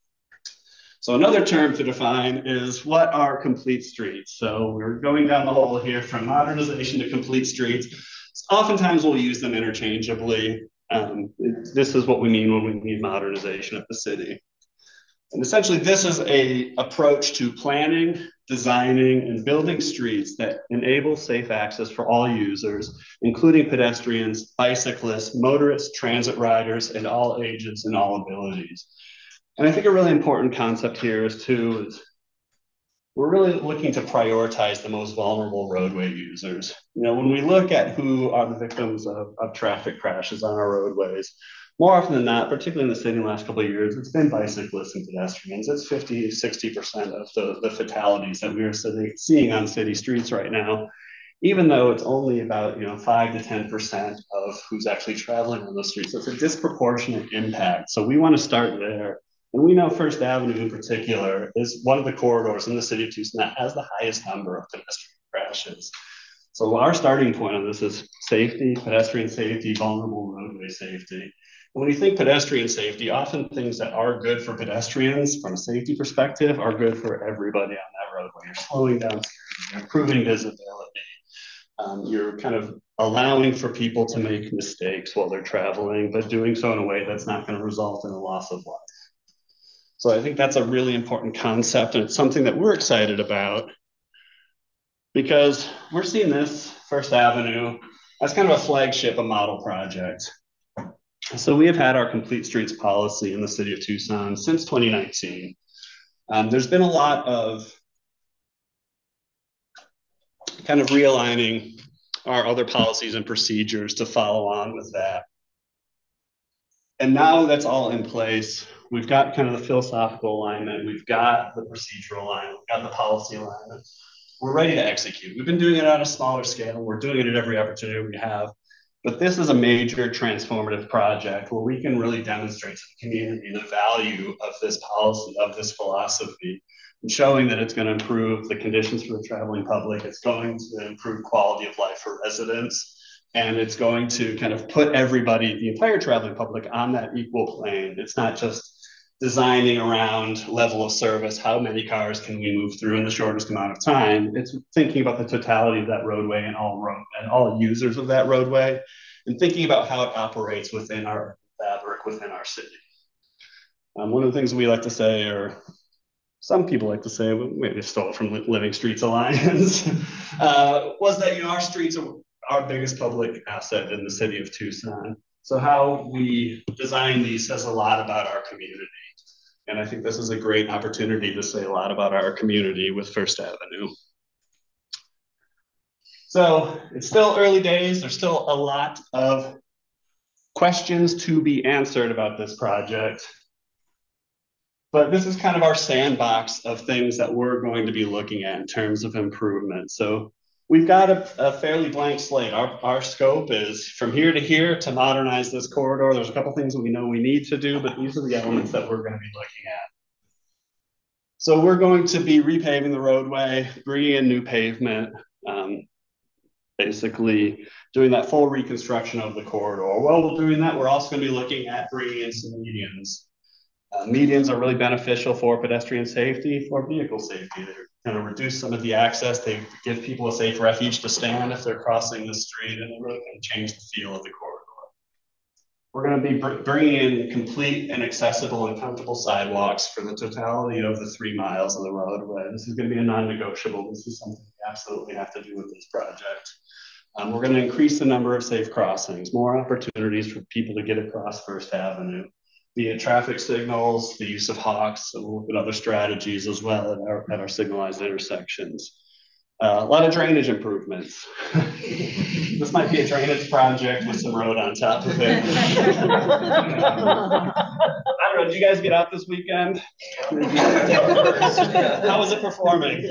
So another term to define is what are complete streets? So we're going down the hole here from modernization to complete streets. Oftentimes we'll use them interchangeably. Um, it, this is what we mean when we mean modernization of the city. And essentially this is a approach to planning, designing, and building streets that enable safe access for all users, including pedestrians, bicyclists, motorists, transit riders, and all ages and all abilities. And I think a really important concept here is too, is we're really looking to prioritize the most vulnerable roadway users. You know, when we look at who are the victims of, of traffic crashes on our roadways, more often than not, particularly in the city in the last couple of years, it's been bicyclists and pedestrians. It's fifty, sixty percent of the, the fatalities that we are seeing on city streets right now, even though it's only about, you know, five to ten percent of who's actually traveling on those streets. So it's a disproportionate impact. So we want to start there. And we know First Avenue in particular is one of the corridors in the City of Tucson that has the highest number of pedestrian crashes. So our starting point on this is safety, pedestrian safety, vulnerable roadway safety. And when you think pedestrian safety, often things that are good for pedestrians from a safety perspective are good for everybody on that roadway. You're slowing down, you're improving visibility. Um, you're kind of allowing for people to make mistakes while they're traveling, but doing so in a way that's not going to result in a loss of life. So I think that's a really important concept, and it's something that we're excited about because we're seeing this First Avenue as kind of a flagship, a model project. So we have had our complete streets policy in the City of Tucson since twenty nineteen. Um, there's been a lot of kind of realigning our other policies and procedures to follow on with that. And now that's all in place. We've got kind of the philosophical alignment. We've got the procedural alignment. We've got the policy alignment. We're ready to execute. We've been doing it on a smaller scale. We're doing it at every opportunity we have. But this is a major transformative project where we can really demonstrate to the community the value of this policy, of this philosophy, and showing that it's going to improve the conditions for the traveling public. It's going to improve quality of life for residents. And it's going to kind of put everybody, the entire traveling public, on that equal plane. It's not just designing around level of service, how many cars can we move through in the shortest amount of time. It's thinking about the totality of that roadway and all road and all users of that roadway, and thinking about how it operates within our fabric, within our city. Um, one of the things we like to say, or some people like to say, maybe stole it from Living Streets Alliance, uh, was that, you know, our streets are our biggest public asset in the city of Tucson. So how we design these says a lot about our community. And I think this is a great opportunity to say a lot about our community with First Avenue. So it's still early days. There's still a lot of questions to be answered about this project. But this is kind of our sandbox of things that we're going to be looking at in terms of improvement. So we've got a, a fairly blank slate. Our, our scope is from here to here to modernize this corridor. There's a couple things that we know we need to do, but these are the elements that we're going to be looking at. So we're going to be repaving the roadway, bringing in new pavement, um, basically doing that full reconstruction of the corridor. While we're doing that, we're also going to be looking at bringing in some medians. Uh, medians are really beneficial for pedestrian safety, for vehicle safety. They're going to reduce some of the access. They give people a safe refuge to stand if they're crossing the street, and they really can change the feel of the corridor. We're going to be br bringing in complete and accessible and comfortable sidewalks for the totality of the three miles of the roadway. This is going to be a non-negotiable. This is something we absolutely have to do with this project. Um, we're going to increase the number of safe crossings, more opportunities for people to get across First Avenue, be it traffic signals, the use of hawks, and we'll look at other strategies as well at our, at our signalized intersections. Uh, a lot of drainage improvements. This might be a drainage project with some road on top of it. I don't know, did you guys get out this weekend? How was it performing?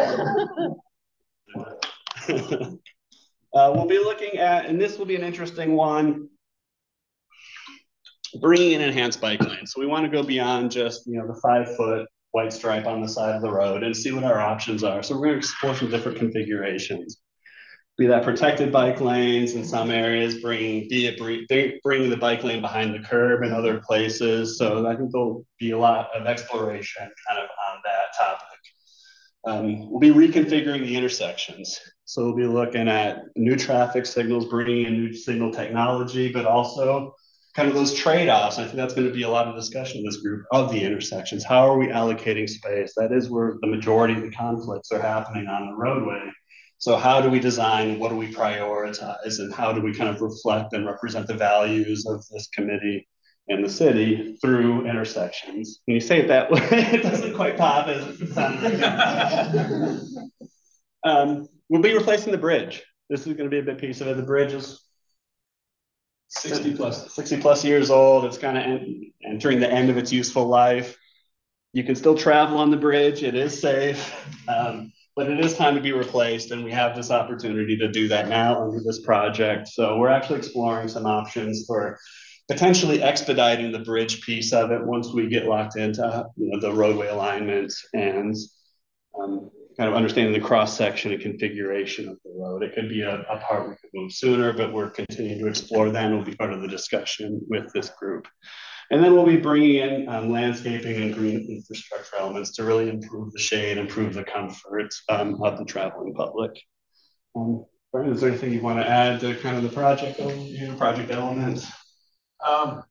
uh, we'll be looking at, and this will be an interesting one, bringing in enhanced bike lanes. So we want to go beyond just, you know, the five foot white stripe on the side of the road and see what our options are. So we're going to explore some different configurations. Be that protected bike lanes in some areas, bring, be it bring the bike lane behind the curb in other places. So I think there'll be a lot of exploration kind of on that topic. Um, we'll be reconfiguring the intersections. So we'll be looking at new traffic signals, bringing in new signal technology, but also kind of those trade-offs. I think that's going to be a lot of discussion in this group of the intersections. How are we allocating space? That is where the majority of the conflicts are happening on the roadway. So how do we design? What do we prioritize? And how do we kind of reflect and represent the values of this committee and the city through intersections? When you say it that way, it doesn't quite pop as it sounds. um, we'll be replacing the bridge. This is going to be a big piece of it. The bridge is sixty plus, sixty plus years old. It's kind of en entering the end of its useful life. You can still travel on the bridge. It is safe, um, but it is time to be replaced. And we have this opportunity to do that now under this project. So we're actually exploring some options for potentially expediting the bridge piece of it once we get locked into, you know, the roadway alignment and um, kind of understanding the cross-section and configuration of the road. It could be a, a part we could move sooner, but we're continuing to explore that, and will be part of the discussion with this group. And then we'll be bringing in um, landscaping and green infrastructure elements to really improve the shade, improve the comfort um, of the traveling public. Um, Brian, is there anything you want to add to kind of the project, you know, project elements? Um,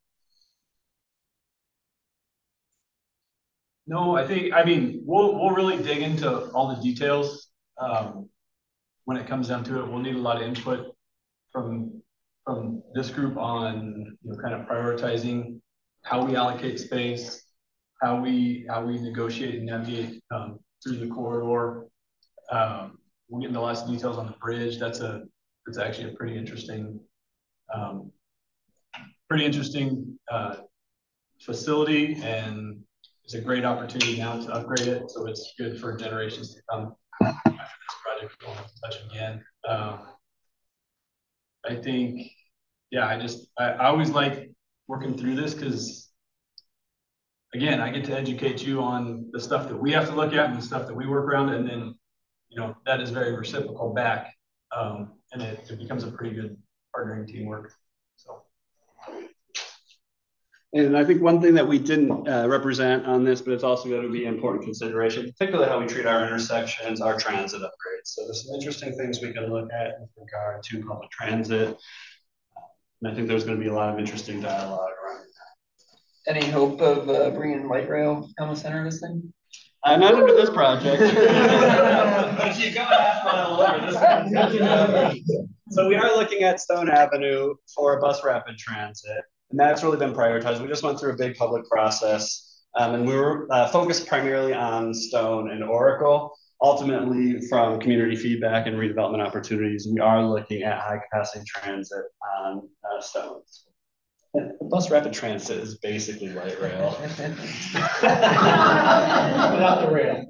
No, I think, I mean, we'll, we'll really dig into all the details. Um, when it comes down to it, we'll need a lot of input from, from this group on, you know, kind of prioritizing how we allocate space, how we, how we negotiate and navigate um, through the corridor. Um, we'll get into lots of details on the bridge. That's a, it's actually a pretty interesting, um, pretty interesting uh, facility, and it's a great opportunity now to upgrade it. So it's good for generations to come after this project. We won't have to touch again. Um, I think, yeah, I just, I, I always like working through this because, again, I get to educate you on the stuff that we have to look at and the stuff that we work around. And then, you know, that is very reciprocal back. Um, and it, it becomes a pretty good partnering teamwork. So. And I think one thing that we didn't uh, represent on this, but it's also going to be an important consideration, particularly how we treat our intersections, our transit upgrades. So there's some interesting things we can look at with regard to public transit. And I think there's going to be a lot of interesting dialogue around that. Any hope of uh, bringing light rail down the center of this thing? I'm not into this project. But if you go half mile over, this So we are looking at Stone Avenue for bus rapid transit. And that's really been prioritized. We just went through a big public process, um, and we were uh, focused primarily on Stone and Oracle. Ultimately, from community feedback and redevelopment opportunities, we are looking at high capacity transit on uh, Stone. Bus rapid transit is basically light rail. Without the rail.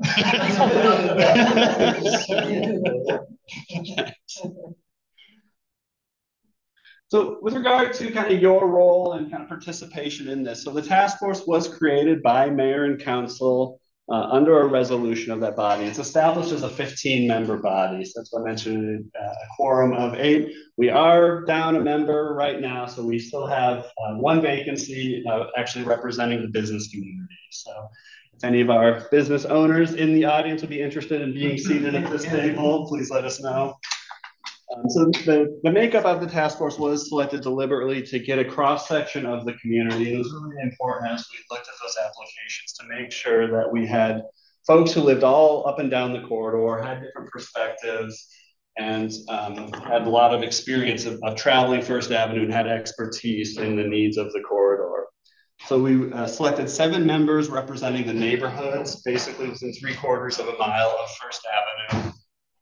So with regard to kind of your role and kind of participation in this, so the task force was created by mayor and council uh, under a resolution of that body. It's established as a fifteen member body. So that's what I mentioned, uh, a quorum of eight. We are down a member right now, so we still have uh, one vacancy uh, actually representing the business community. So if any of our business owners in the audience would be interested in being seated at this table, please let us know. Um, so the, the makeup of the task force was selected deliberately to get a cross section of the community. It was really important as we looked at those applications to make sure that we had folks who lived all up and down the corridor, had different perspectives, and um, had a lot of experience of, of traveling First Avenue and had expertise in the needs of the corridor. So we uh, selected seven members representing the neighborhoods, basically within three quarters of a mile of First Avenue.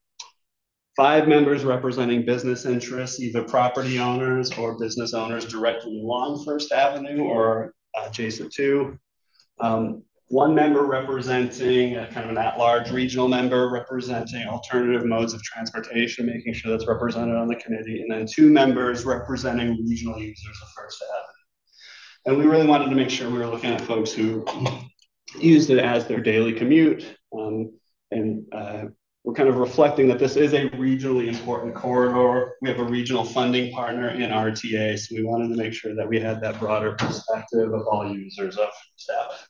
Five members representing business interests, either property owners or business owners directly along First Avenue or adjacent to. Um, one member representing a kind of an at-large regional member representing alternative modes of transportation, making sure that's represented on the committee, and then two members representing regional users of First Avenue. And we really wanted to make sure we were looking at folks who used it as their daily commute, um, and uh, we're kind of reflecting that this is a regionally important corridor. We have a regional funding partner in R T A, so we wanted to make sure that we had that broader perspective of all users of staff.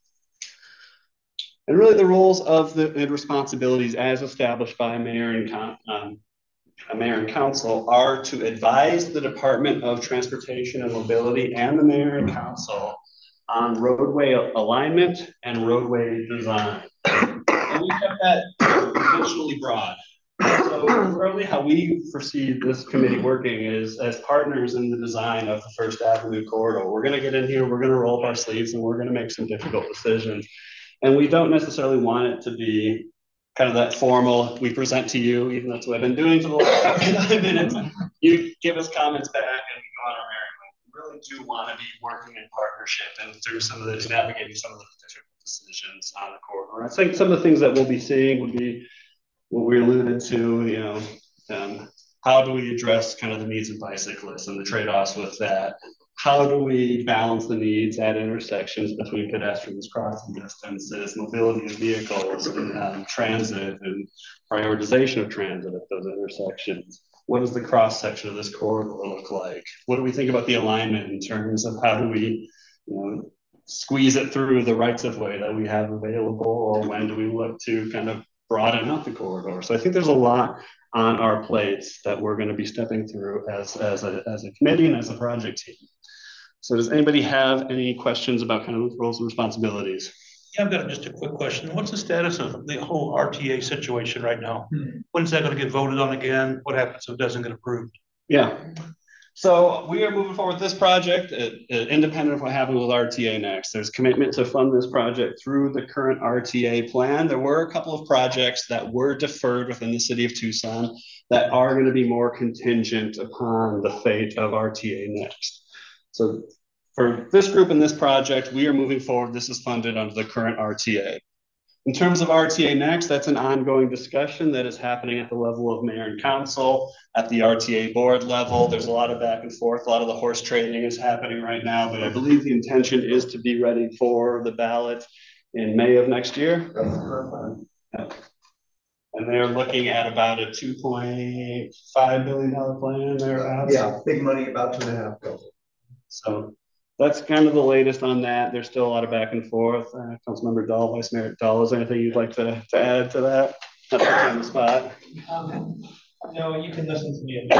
And really the roles of the and responsibilities as established by mayor and, um, a mayor and council are to advise the Department of Transportation and Mobility and the mayor and council on roadway alignment and roadway design. And we kept that intentionally broad. So really how we foresee this committee working is as partners in the design of the First Avenue corridor. We're gonna get in here, we're gonna roll up our sleeves, and we're gonna make some difficult decisions. And we don't necessarily want it to be kind of that formal, we present to you, even though that's what I've been doing for the last five minutes. You give us comments back and we go on our merry way. We really do wanna be working in partnership and through some of the, navigating some of the difficult decisions on the corridor. I think some of the things that we'll be seeing would be what we alluded to, you know, um, how do we address kind of the needs of bicyclists and the trade-offs with that? How do we balance the needs at intersections between pedestrians, crossing distances, mobility of vehicles, and um, transit, and prioritization of transit at those intersections? What does the cross-section of this corridor look like? What do we think about the alignment in terms of how do we, you know, squeeze it through the rights of way that we have available, or when do we look to kind of broaden out the corridor? So I think there's a lot on our plates that we're going to be stepping through as, as, a, as a committee and as a project team. So does anybody have any questions about kind of roles and responsibilities? Yeah, I've got just a quick question. What's the status of the whole R T A situation right now? Hmm. When's that going to get voted on again? What happens if it doesn't get approved? Yeah. So we are moving forward with this project, uh, uh, independent of what happens with R T A next. There's commitment to fund this project through the current R T A plan. There were a couple of projects that were deferred within the city of Tucson that are going to be more contingent upon the fate of R T A next. So for this group and this project, we are moving forward. This is funded under the current R T A. In terms of R T A Next, that's an ongoing discussion that is happening at the level of mayor and council, at the R T A board level. There's a lot of back and forth. A lot of the horse trading is happening right now, but I believe the intention is to be ready for the ballot in May of next year. Yeah. And they're looking at about a two point five billion dollar plan thereabouts. Yeah, big money, about two and a half billion. So that's kind of the latest on that. There's still a lot of back and forth. Uh, Councilmember Dahl, Vice Mayor Dahl, is there anything you'd like to, to add to that? Not on the spot. Um, no, you can listen to me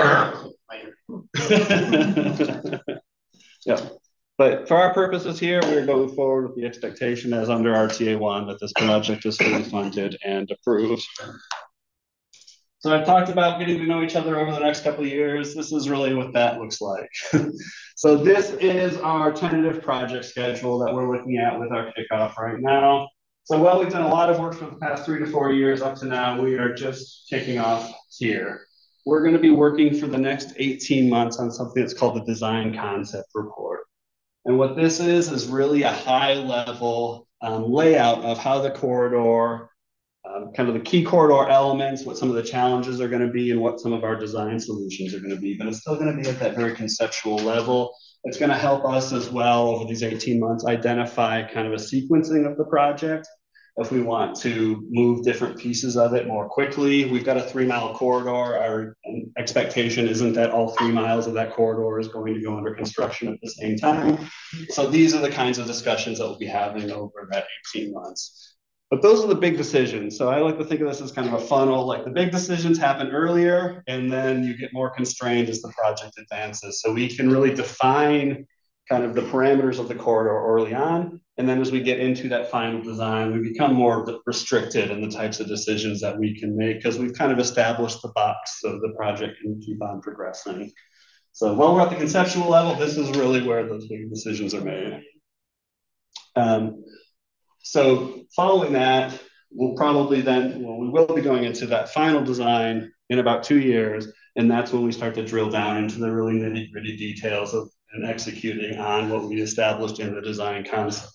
later. Yeah. But for our purposes here, we're going forward with the expectation as under R T A one that this project is fully funded and approved. So I've talked about getting to know each other over the next couple of years. This is really what that looks like. So this is our tentative project schedule that we're looking at with our kickoff right now. So while we've done a lot of work for the past three to four years up to now, we are just kicking off here. We're going to be working for the next eighteen months on something that's called the Design Concept Report. And what this is, is really a high level um, layout of how the corridor, um, kind of the key corridor elements, what some of the challenges are going to be and what some of our design solutions are going to be, but it's still going to be at that very conceptual level. It's going to help us as well over these eighteen months identify kind of a sequencing of the project. If we want to move different pieces of it more quickly, we've got a three mile corridor. Our expectation isn't that all three miles of that corridor is going to go under construction at the same time. So these are the kinds of discussions that we'll be having over that eighteen months. But those are the big decisions. So I like to think of this as kind of a funnel, like the big decisions happen earlier, and then you get more constrained as the project advances. So we can really define kind of the parameters of the corridor early on. And then as we get into that final design, we become more restricted in the types of decisions that we can make because we've kind of established the box so the project can keep on progressing. So while we're at the conceptual level, this is really where those big decisions are made. Um, so following that, we'll probably then, well, we will be going into that final design in about two years. And that's when we start to drill down into the really nitty gritty details of and executing on what we established in the design concept.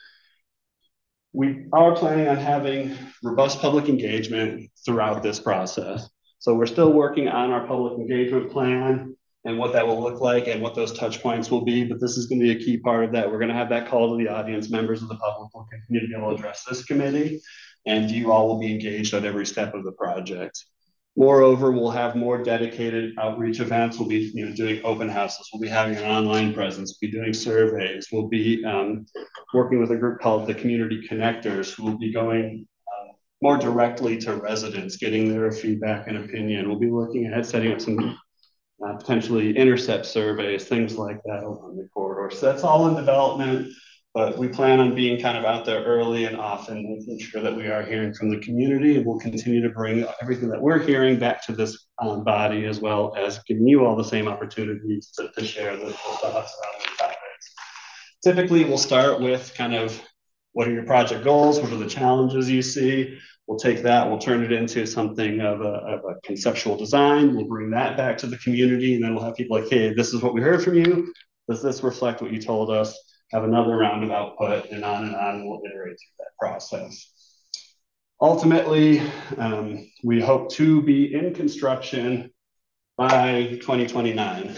We are planning on having robust public engagement throughout this process. So we're still working on our public engagement plan and what that will look like and what those touch points will be, but this is going to be a key part of that. We're going to have that call to the audience. Members of the public will continue to be able to address this committee, and you all will be engaged at every step of the project. Moreover, we'll have more dedicated outreach events. We'll be you know, doing open houses. We'll be having an online presence. We'll be doing surveys. We'll be um, working with a group called the Community Connectors, who will be going um, more directly to residents, getting their feedback and opinion. We'll be looking at setting up some uh, potentially intercept surveys, things like that along the corridor. So that's all in development. But we plan on being kind of out there early and often, making sure that we are hearing from the community, and we'll continue to bring everything that we're hearing back to this um, body, as well as giving you all the same opportunities to, to share the, the thoughts around the topics. Typically, we'll start with kind of what are your project goals? What are the challenges you see? We'll take that, we'll turn it into something of a, of a conceptual design. We'll bring that back to the community, and then we'll have people like, hey, this is what we heard from you. Does this reflect what you told us? Have another round of output, and on and on, and we'll iterate through that process. Ultimately, um, we hope to be in construction by twenty twenty-nine.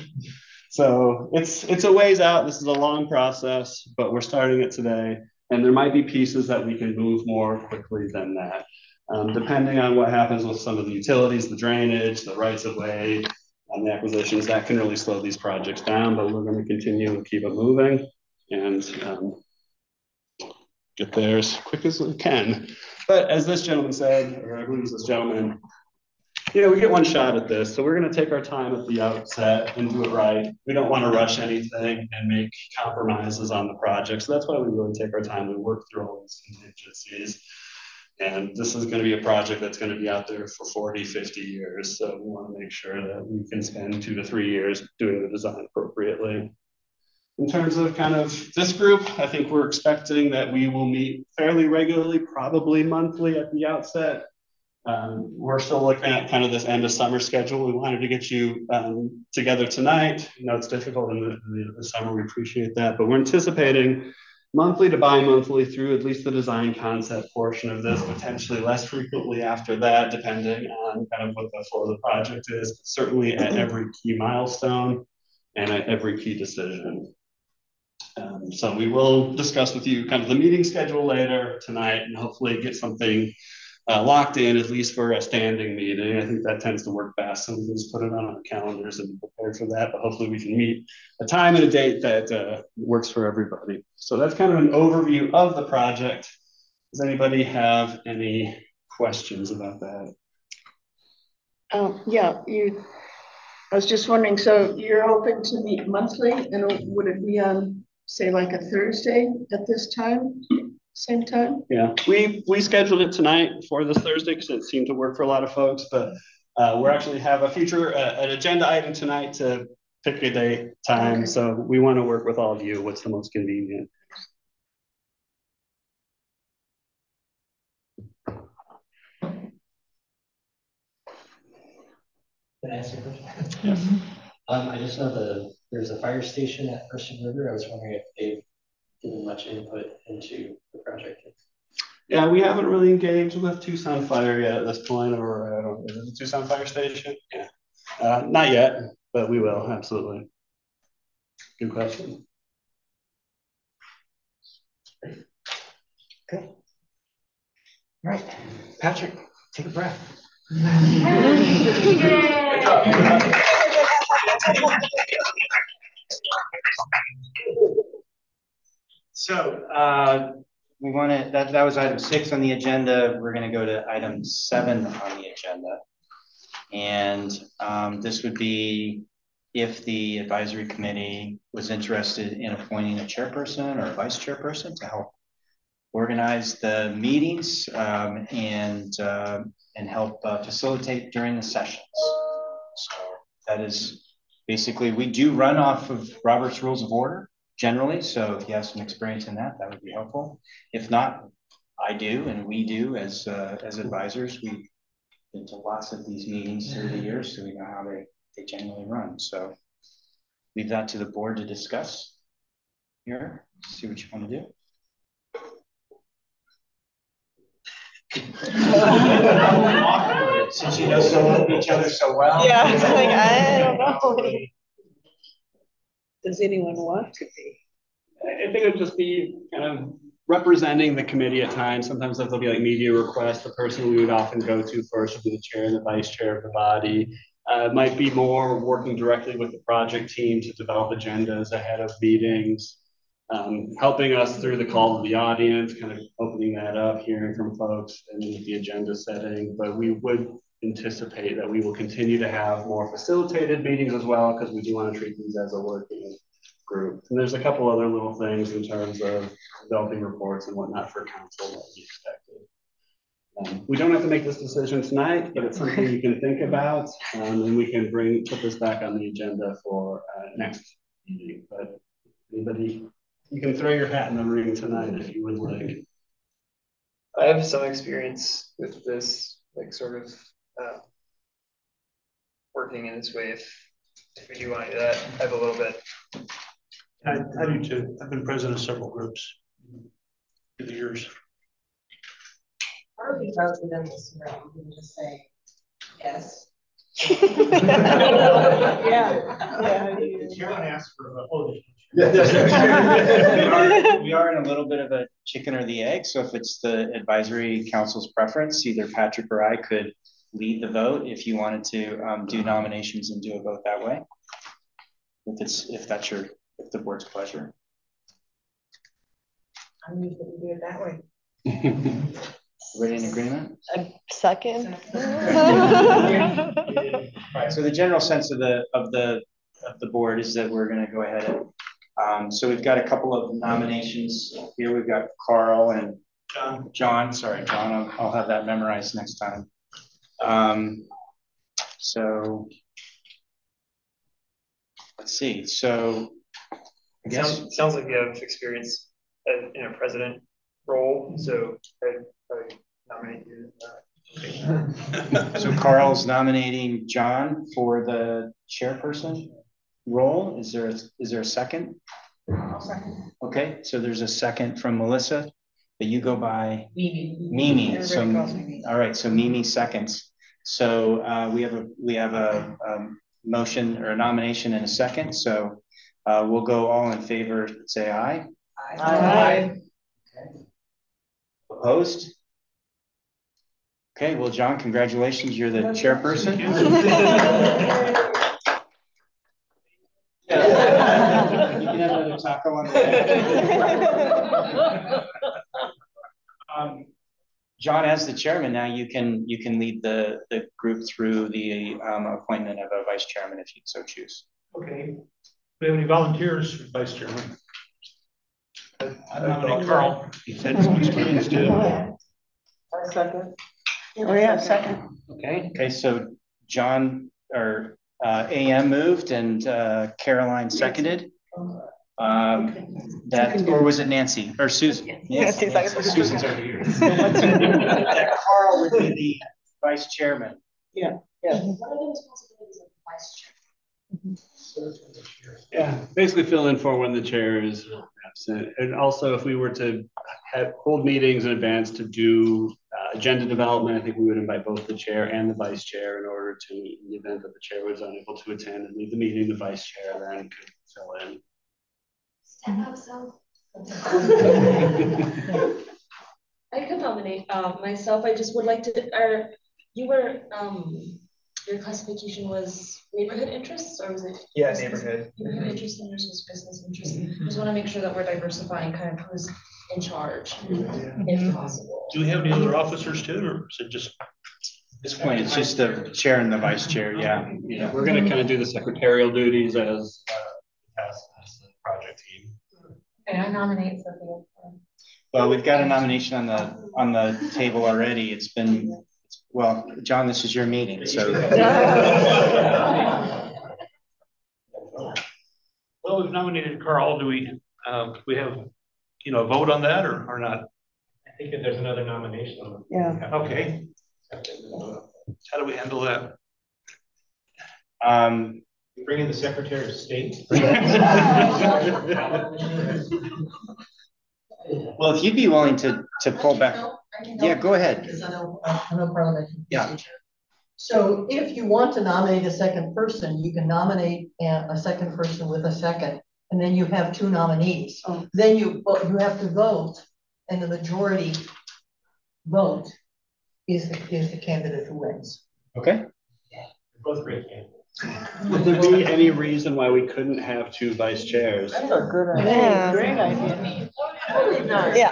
So it's, it's a ways out. This is a long process, but we're starting it today. And there might be pieces that we can move more quickly than that. Um, depending on what happens with some of the utilities, the drainage, the rights of way, and the acquisitions, that can really slow these projects down, but we're going to continue and keep it moving and um, get there as quick as we can. But as this gentleman said, or I believe it was this gentleman, you know, we get one shot at this. So we're going to take our time at the outset and do it right. We don't want to rush anything and make compromises on the project. So that's why we really take our time and work through all these contingencies. And this is going to be a project that's going to be out there for forty, fifty years. So we want to make sure that we can spend two to three years doing the design appropriately. In terms of kind of this group, I think we're expecting that we will meet fairly regularly, probably monthly at the outset. Um, we're still looking at kind of this end of summer schedule. We wanted to get you um, together tonight. You know, it's difficult in the, the, the summer. We appreciate that, but we're anticipating monthly to bi-monthly through at least the design concept portion of this, potentially less frequently after that, depending on kind of what the flow of the project is, but certainly at every key milestone and at every key decision. Um, so we will discuss with you kind of the meeting schedule later tonight and hopefully get something uh, locked in, at least for a standing meeting. I think that tends to work best. So we can just put it on our calendars and be prepared for that, but hopefully we can meet a time and a date that uh, works for everybody. So that's kind of an overview of the project. Does anybody have any questions about that? Um, yeah, you, I was just wondering, so you're hoping to meet monthly, and would it be on, say, like a Thursday at this time? Same time? Yeah, we we scheduled it tonight for this Thursday because it seemed to work for a lot of folks, but uh, we're actually have a future, uh, an agenda item tonight to pick a date, time. Okay. So we want to work with all of you. What's the most convenient? Can I ask a question? Yes. Um, I just know the there's a fire station at Person River. I was wondering if they've given much input into the project. Yeah, we haven't really engaged with Tucson Fire yet at this point, or I don't know, is it Tucson Fire Station? Yeah, uh, not yet, but we will, absolutely. Good question. Okay. All right, Patrick, take a breath. So uh, we want to, that, that was item six on the agenda. We're going to go to item seven on the agenda. And um, this would be if the advisory committee was interested in appointing a chairperson or a vice chairperson to help organize the meetings um, and, uh, and help uh, facilitate during the sessions. So that is basically, we do run off of Robert's Rules of Order generally. So if you have some experience in that, that would be helpful. If not, I do, and we do as, uh, as advisors. We've been to lots of these meetings through the years, so we know how they, they generally run. So leave that to the board to discuss here, see what you want to do. Since you know so each other so well. Yeah, it's like, I don't know. Does anyone want to be? I think it would just be kind of representing the committee at times. Sometimes there'll be like media requests. The person we would often go to first would be the chair and the vice chair of the body. Uh, it might be more working directly with the project team to develop agendas ahead of meetings. Um, helping us through the call to the audience, kind of opening that up, hearing from folks, and then the agenda setting. But we would anticipate that we will continue to have more facilitated meetings as well, because we do want to treat these as a working group. And there's a couple other little things in terms of developing reports and whatnot for council that we expected. Um, we don't have to make this decision tonight, but it's something you can think about, um, and we can bring put this back on the agenda for uh, next meeting. But anybody? You can throw your hat in the ring tonight if you would like. I have some experience with this, like sort of uh, working in this way. If, if we do want to do that, I have a little bit. I, I do too. I've been president of several groups through the years. Or if you vote for them this year, you can just say yes. yeah. Yeah. The chairman asked for a whole we, are, we are in a little bit of a chicken or the egg. So if it's the advisory council's preference, either Patrick or I could lead the vote if you wanted to um, do nominations and do a vote that way. If it's if that's your if the board's pleasure. I'm usually going to do it that way. Everybody in agreement? A second. Right. So the general sense of the of the of the board is that we're going to go ahead and um, so we've got a couple of nominations here. We've got Carl and John. John, sorry, John. I'll, I'll have that memorized next time. Um, so let's see. So I guess sounds, sounds like you have experience in a president role, so I, I nominate you. Uh, So Carl's nominating John for the chairperson role. Is there, a, is there a second? I'll second. Okay, so there's a second from Melissa, but you go by Mimi. Mimi. So, Everybody calls me Mimi. all right, so Mimi seconds. So uh, we have a we have a, a motion or a nomination and a second. So uh, we'll go all in favor. Say aye. Aye. Aye. Okay. Opposed? Okay, well, John, congratulations. You're the chairperson. You can have another taco on the way. um, John, as the chairman, now you can you can lead the the group through the um, appointment of a vice chairman if you so choose. Okay. Do we have any volunteers for vice chairman? I nominate Carl. He said some experience too. I second. Oh, yeah, second. Okay. Okay. So John or uh, A M moved and uh, Caroline seconded. Um, that or was it Nancy or Susan? Yes, Nancy. Susan's over here. That Carl would be the vice chairman. Yeah. Yeah. What are the responsibilities of the vice chair? Yeah, basically fill in for when the chair is absent. And also if we were to have, hold meetings in advance to do uh, agenda development, I think we would invite both the chair and the vice chair in order to, in the event that the chair was unable to attend and leave the meeting, the vice chair then could fill in. Step up, so. I could nominate uh, myself. I just would like to, are, you were, um, your classification was neighborhood interests or was it? Yeah, business? neighborhood. Neighborhood interest and yours was business interest. I just want to make sure that we're diversifying kind of who's in charge, if possible. Do we have any other officers too, or is it just? At this point, it's just the chair and the vice chair. Yeah. Yeah, we're going to kind of do the secretarial duties as, uh, as, as the project team. And I nominate Sophia. Well, we've got a nomination on the on the table already. It's been, well, John, this is your meeting, so. Well, we've nominated Carl. Do we, uh, we have, you know, a vote on that or, or not? I think if there's another nomination. Yeah. Okay. How do we handle that? Um, Bring in the Secretary of State. Well, if you'd be willing to to pull back, yeah, go ahead. Because I know, I know Parliament. Yeah. So if you want to nominate a second person, you can nominate a, a second person with a second, and then you have two nominees. Oh. Then you you have to vote, and the majority vote is the is the candidate who wins. Okay. Yeah, both great candidates. Would there be any reason why we couldn't have two vice chairs? That's a good idea. Yeah. Great idea. Yeah.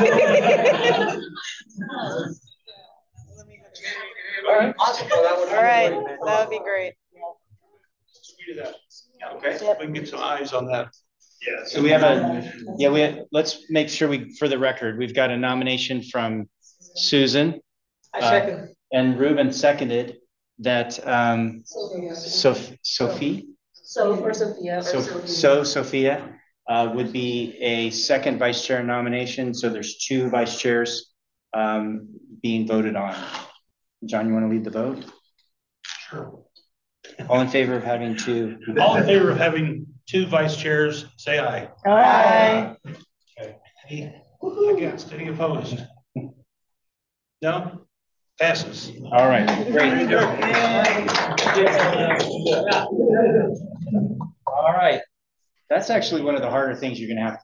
All right. All right, that would be great. Okay, Yep. we can get some eyes on that. Yeah. So we have a, yeah, we have, let's make sure we, for the record, we've got a nomination from Susan. I second. Uh, and Ruben seconded that, um, so, Sophie. So for Sophia. Or So, Sophia. so Sophia uh, would be a second vice chair nomination. So there's two vice chairs um, being voted on. John, you want to lead the vote? Sure. All in favor of having two? All in favor of having two vice chairs, say aye. Aye. Okay. Any against, any opposed? No? Passes. All right, great. All right. That's actually one of the harder things you're going to have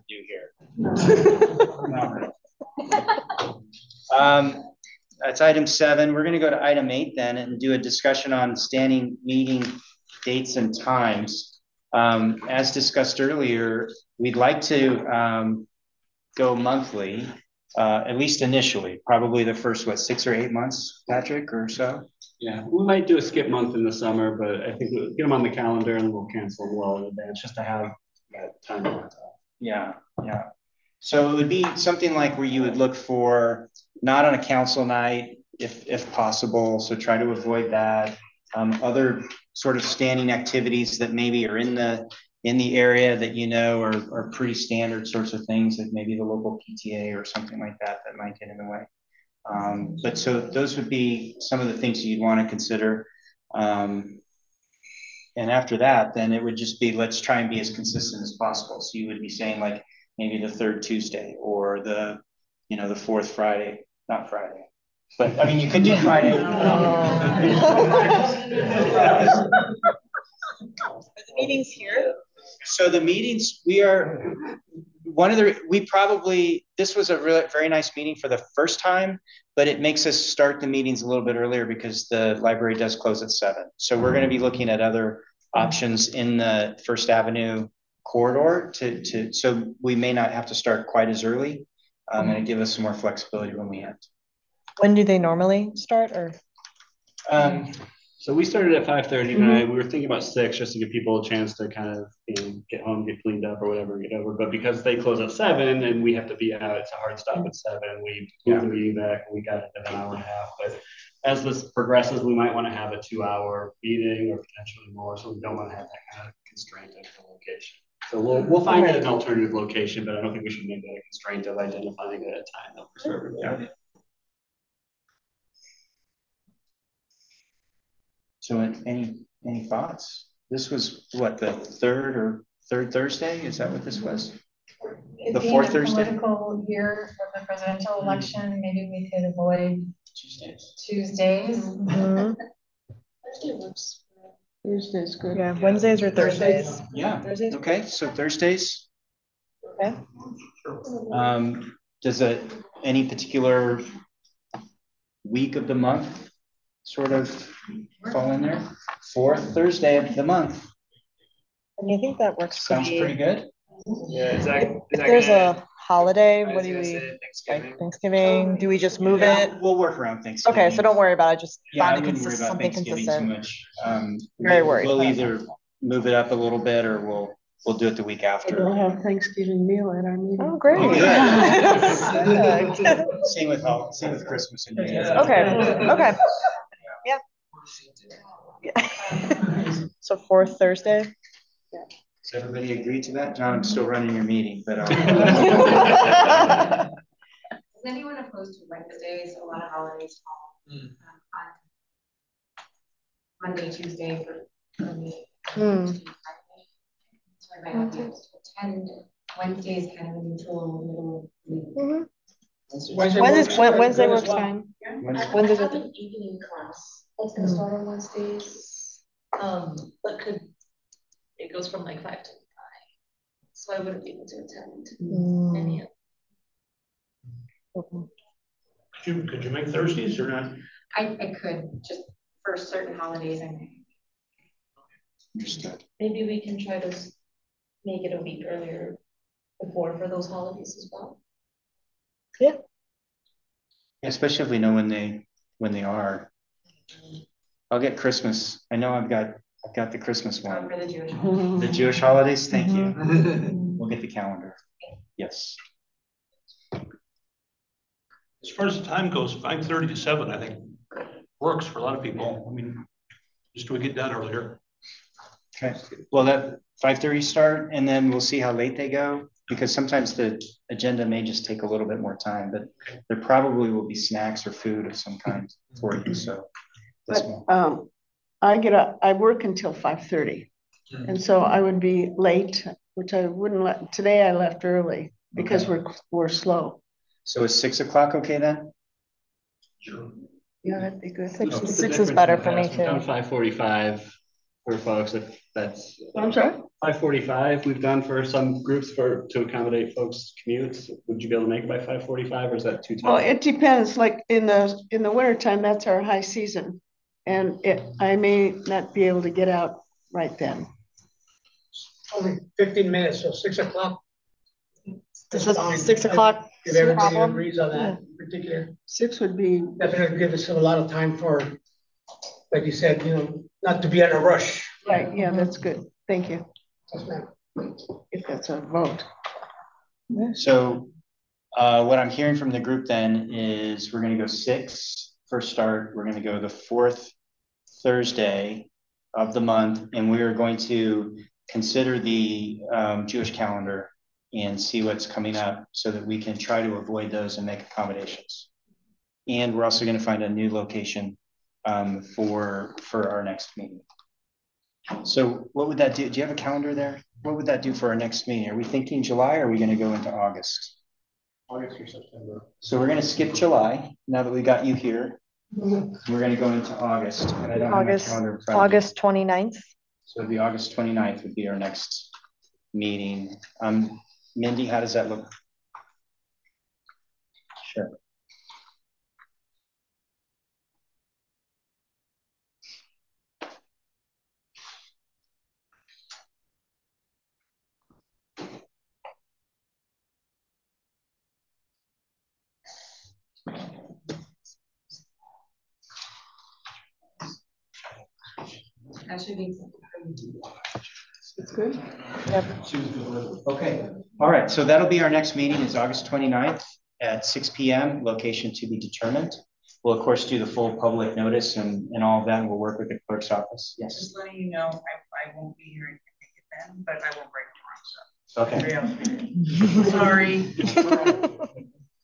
to do here. um, that's item seven. We're going to go to item eight then and do a discussion on standing meeting dates and times. Um, as discussed earlier, we'd like to um, go monthly. Uh, at least initially, probably the first, what, six or eight months, Patrick, or so? Yeah, we might do a skip month in the summer, but I think we'll get them on the calendar and we'll cancel them well in advance just to have that time. Yeah, yeah. So it would be something like where you would look for, not on a council night, if, if possible, so try to avoid that. Um, other sort of standing activities that maybe are in the in the area that you know are, are pretty standard sorts of things, like maybe the local P T A or something like that that might get in the way. Um, but so those would be some of the things you'd want to consider. Um, and after that, then it would just be, let's try and be as consistent as possible. So you would be saying like maybe the third Tuesday or the, you know, the fourth Friday, not Friday. But I mean, you could do Friday. The meetings here? So the meetings, we are, one of the, we probably, this was a really very nice meeting for the first time, but it makes us start the meetings a little bit earlier because the library does close at seven. So we're going to be looking at other options in the First Avenue corridor to, to so we may not have to start quite as early, um, and it give us some more flexibility when we end. When do they normally start, or? Um, So we started at five thirty Mhm. tonight. We were thinking about six just to give people a chance to kind of, you know, get home, get cleaned up or whatever, get over. But because they close at seven and we have to be out, it's a hard stop at seven. We moved the meeting back and we got it at an hour and a half. But as this progresses, we might want to have a two hour meeting or potentially more. So we don't want to have that kind of constraint of the location. So we'll, we'll find an alternative location, but I don't think we should make that a constraint of identifying it at a time that works for everybody. Yeah. So any, any thoughts? This was what, the third or third Thursday? Is that what this was? It The being fourth a Thursday? Political year for the presidential election, maybe we could avoid Tuesdays. Tuesdays. Mhm. Thursday works. Tuesday's good. Yeah, Wednesdays or Thursdays. Yeah, Thursdays. okay, so Thursdays. Okay. Um, does it, any particular week of the month sort of fall in there? Fourth Thursday of the month. I mean, I think that works for Sounds me. pretty good. Yeah, is that, If, is if that there's gonna- a holiday, I was what do gonna we, say Thanksgiving. like Thanksgiving, do we just move Yeah, it? we'll work around Thanksgiving. Okay, so don't worry about it, just Yeah, I find a wouldn't worry consistent, about something Thanksgiving consistent. too much. Um, Very we- worried We'll about either move it up a little bit or we'll, we'll do it the week after. We'll have Thanksgiving meal at our meeting. Oh, great. Perfect. Same with hol- same with Christmas and New Year's. Okay, okay. Yeah. Yeah. So fourth Thursday? Yeah. Does everybody agree to that? John, I'm still running your meeting, but. Is anyone opposed to Wednesdays? A lot of holidays fall um, on Monday, Tuesday for, for me. Hmm. So I might not be able to attend. Wednesday is kind of a neutral middle week. Wednesday, Wednesday, works, Wednesday works well. Fine. I Wednesdays have are an evening class that's gonna start on Wednesdays. Um, but could, it goes from like five to nine. So I wouldn't be able to attend Mm. any of Could you, could you make Thursdays or not? I, I could, just for certain holidays, I may. Understood. Maybe we can try to s- make it a week earlier before for those holidays as well. Yeah. Especially if we know when they, when they are. I'll get Christmas. I know I've got, I've got the Christmas Oh, one. for the Jewish holidays. The Jewish holidays, thank you. We'll get the calendar. Yes. As far as the time goes, five thirty to seven, I think, works for a lot of people. I mean, just do we get done earlier? Okay, well, that five thirty start, and then we'll see how late they go, because sometimes the agenda may just take a little bit more time, but there probably will be snacks or food of some kind for you, so. that's But, one. um, I get up, I work until five thirty. And so I would be late, which I wouldn't let, today I left early because Okay. we're, we're slow. So is six o'clock okay then? Sure. Yeah, that'd be good. Six, What's the six is difference better in the for me past? We've done too. five forty-five for folks, if that's. I'm sorry? Five forty-five, we've done for some groups for, to accommodate folks' commutes. Would you be able to make it by five forty-five or is that too tight? Well, it depends, like in the, in the wintertime, that's our high season. And it, I may not be able to get out right then. Only fifteen minutes, so six o'clock. This is six o'clock. If everybody problem? agrees on that particular, Six would be, definitely give us a lot of time for, like you said, you know, not to be in a rush. right, yeah, that's good. Thank you. Yes, ma'am. If that's a vote. So uh, what I'm hearing from the group then is we're gonna go six for start. We're gonna go the fourth Thursday of the month, and we are going to consider the um, Jewish calendar and see what's coming up so that we can try to avoid those and make accommodations. And we're also gonna find a new location um, for, for our next meeting. So what would that do? Do you have a calendar there? What would that do for our next meeting? Are we thinking July or are we gonna go into August? August or September. So we're gonna skip July, now that we got you here. We're gonna go into August, and I don't have my August, calendar in front of me. August twenty-ninth. So it'd be August twenty-ninth would be our next meeting. Um, Mindy, how does that look? Sure. That should be. It's good. Yep. Okay. All right. So that'll be our next meeting is August twenty-ninth at six P M Location to be determined. We'll of course do the full public notice and, and all of that. And we'll work with the clerk's office. Yes. Just letting you know, I, I won't be here and make it then, but I won't break tomorrow. So. Okay. Sorry.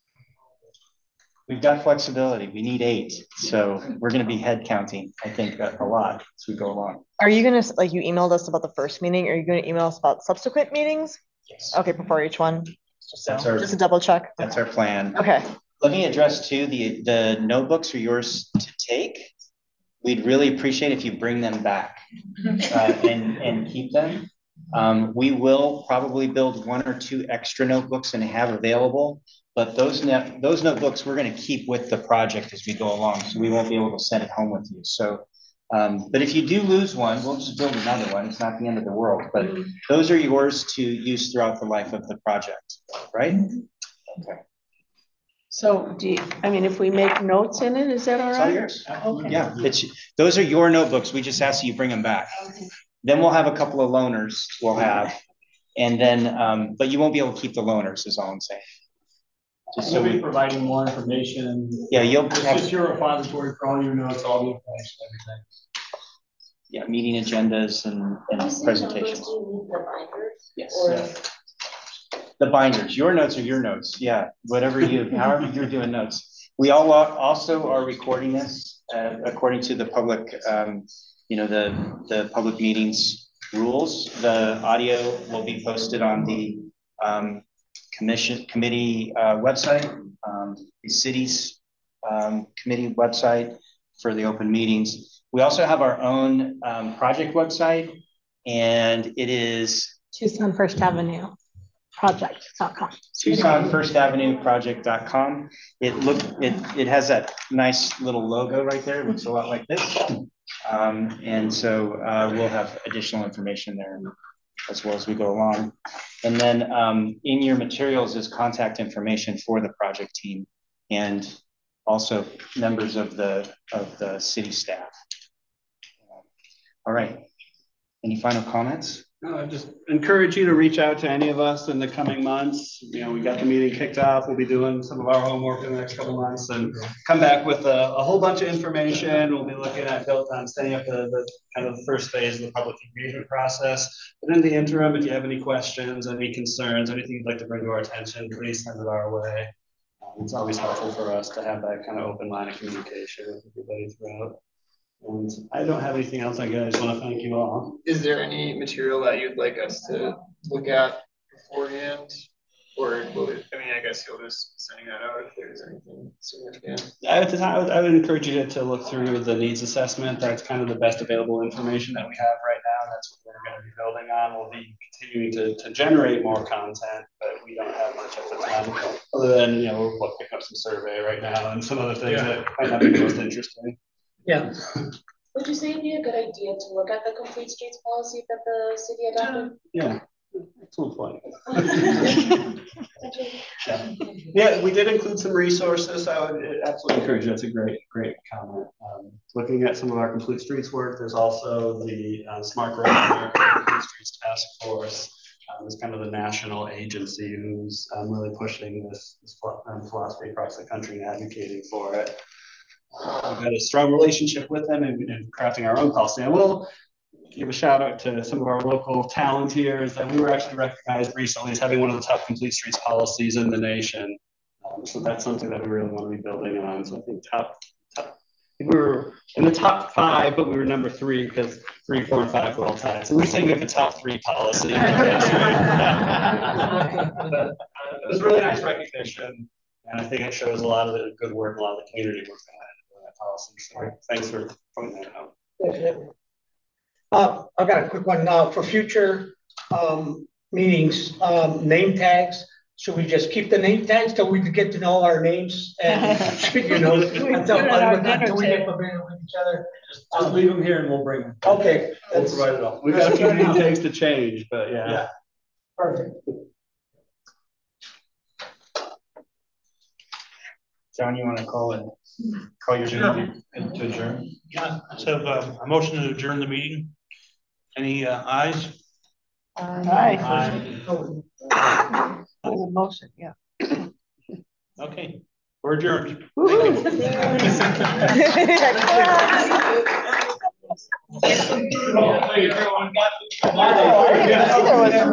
We've got flexibility. We need eight. So we're going to be head counting, I think, a, a lot as we go along. Are you gonna, like, you emailed us about the first meeting? Are you gonna email us about subsequent meetings? Yes. Okay, before each one. Just That's so, our, just to double check. That's our plan. Okay. Let me address too, the, the notebooks are yours to take. We'd really appreciate if you bring them back uh, and, and keep them. Um, we will probably build one or two extra notebooks and have available, but those, net, those notebooks we're going to keep with the project as we go along, so we won't be able to send it home with you. So, um, but if you do lose one, we'll just build another one. It's not the end of the world, but those are yours to use throughout the life of the project, right? Okay. So do you, I mean, if we make notes in it, is that all right? It's all yours. Okay. Yeah, it's, those are your notebooks. We just ask that you bring them back. Okay. Then we'll have a couple of loaners we'll have. And then, um, but you won't be able to keep the loaners is all I'm saying. Just so we'll be providing more information. Yeah, you'll It's have, just your repository for all your notes, all the information, everything. yeah, meeting agendas and, and presentations. Do you need the binders? Yes. Or- Yeah. The binders, your notes are your notes. Yeah, whatever you, however you're doing notes. We all also are recording this uh, according to the public, um, you know, the, the public meetings rules. The audio will be posted on the um, commission committee uh, website, um, the city's um, committee website for the open meetings. We also have our own um, project website, and it is Tucson First Avenue Project dot com. Tucson First Avenue Project dot com. It look it it has that nice little logo right there. It looks a lot like this. Um, and so uh, we'll have additional information there as well as we go along. And then um, in your materials is contact information for the project team and also members of the of the city staff. All right. Any final comments? No, I just encourage you to reach out to any of us in the coming months. You know, we got the meeting kicked off. We'll be doing some of our homework in the next couple of months and come back with a, a whole bunch of information. We'll be looking at built on setting up the, the kind of the first phase of the public engagement process. But in the interim, if you have any questions, any concerns, anything you'd like to bring to our attention, please send it our way. Um, it's always helpful for us to have that kind of open line of communication with everybody throughout. And I don't have anything else. I guess I just want to thank you all. Is there any material that you'd like us to look at beforehand? Or will it, I mean, I guess you'll just be sending that out if there's anything significant. At the time, I would, I would encourage you to, to look through the needs assessment. That's kind of the best available information that we have right now. That's what we're going to be building on. We'll be continuing to, to generate more content, but we don't have much at the time. Other than, you know, we'll pick up some survey right now and some other things yeah. that might not be the most interesting. Yeah. Would you say it'd be a good idea to look at the complete streets policy that the city adopted? Yeah, excellent point. yeah. yeah, we did include some resources. I would absolutely encourage you. That's a great, great comment. Um, looking at some of our complete streets work, there's also the uh, Smart Road America Complete Streets Task Force. Um, it's kind of the national agency who's um, really pushing this, this philosophy across the country and advocating for it. We've had a strong relationship with them and, and crafting our own policy. I will give a shout out to some of our local talent here is that we were actually recognized recently as having one of the top complete streets policies in the nation. Um, so that's something that we really want to be building on. So I think top, top, we were in the top five, but we were number three because three, four, and five were all tied. So we're saying we have a top three policy. But, uh, it was really nice recognition, and I think it shows a lot of the good work, a lot of the community work behind that policy. So thanks for pointing that out. Uh, I've got a quick one now for future um, meetings, um, name tags. Should we just keep the name tags till we can get to know our names and, you know, until, until we get familiar with each other? Just, just leave them here and we'll bring them. Okay. We'll provide it all. We've got a few name tags to change, but yeah. Yeah. Perfect. John, you want to call it? Call your Sure. meeting to adjourn? Yeah, let's have um, a motion to adjourn the meeting. Any uh, ayes? Aye. Aye. The motion, yeah. Okay, we're adjourned. Woo-hoo. Thank you.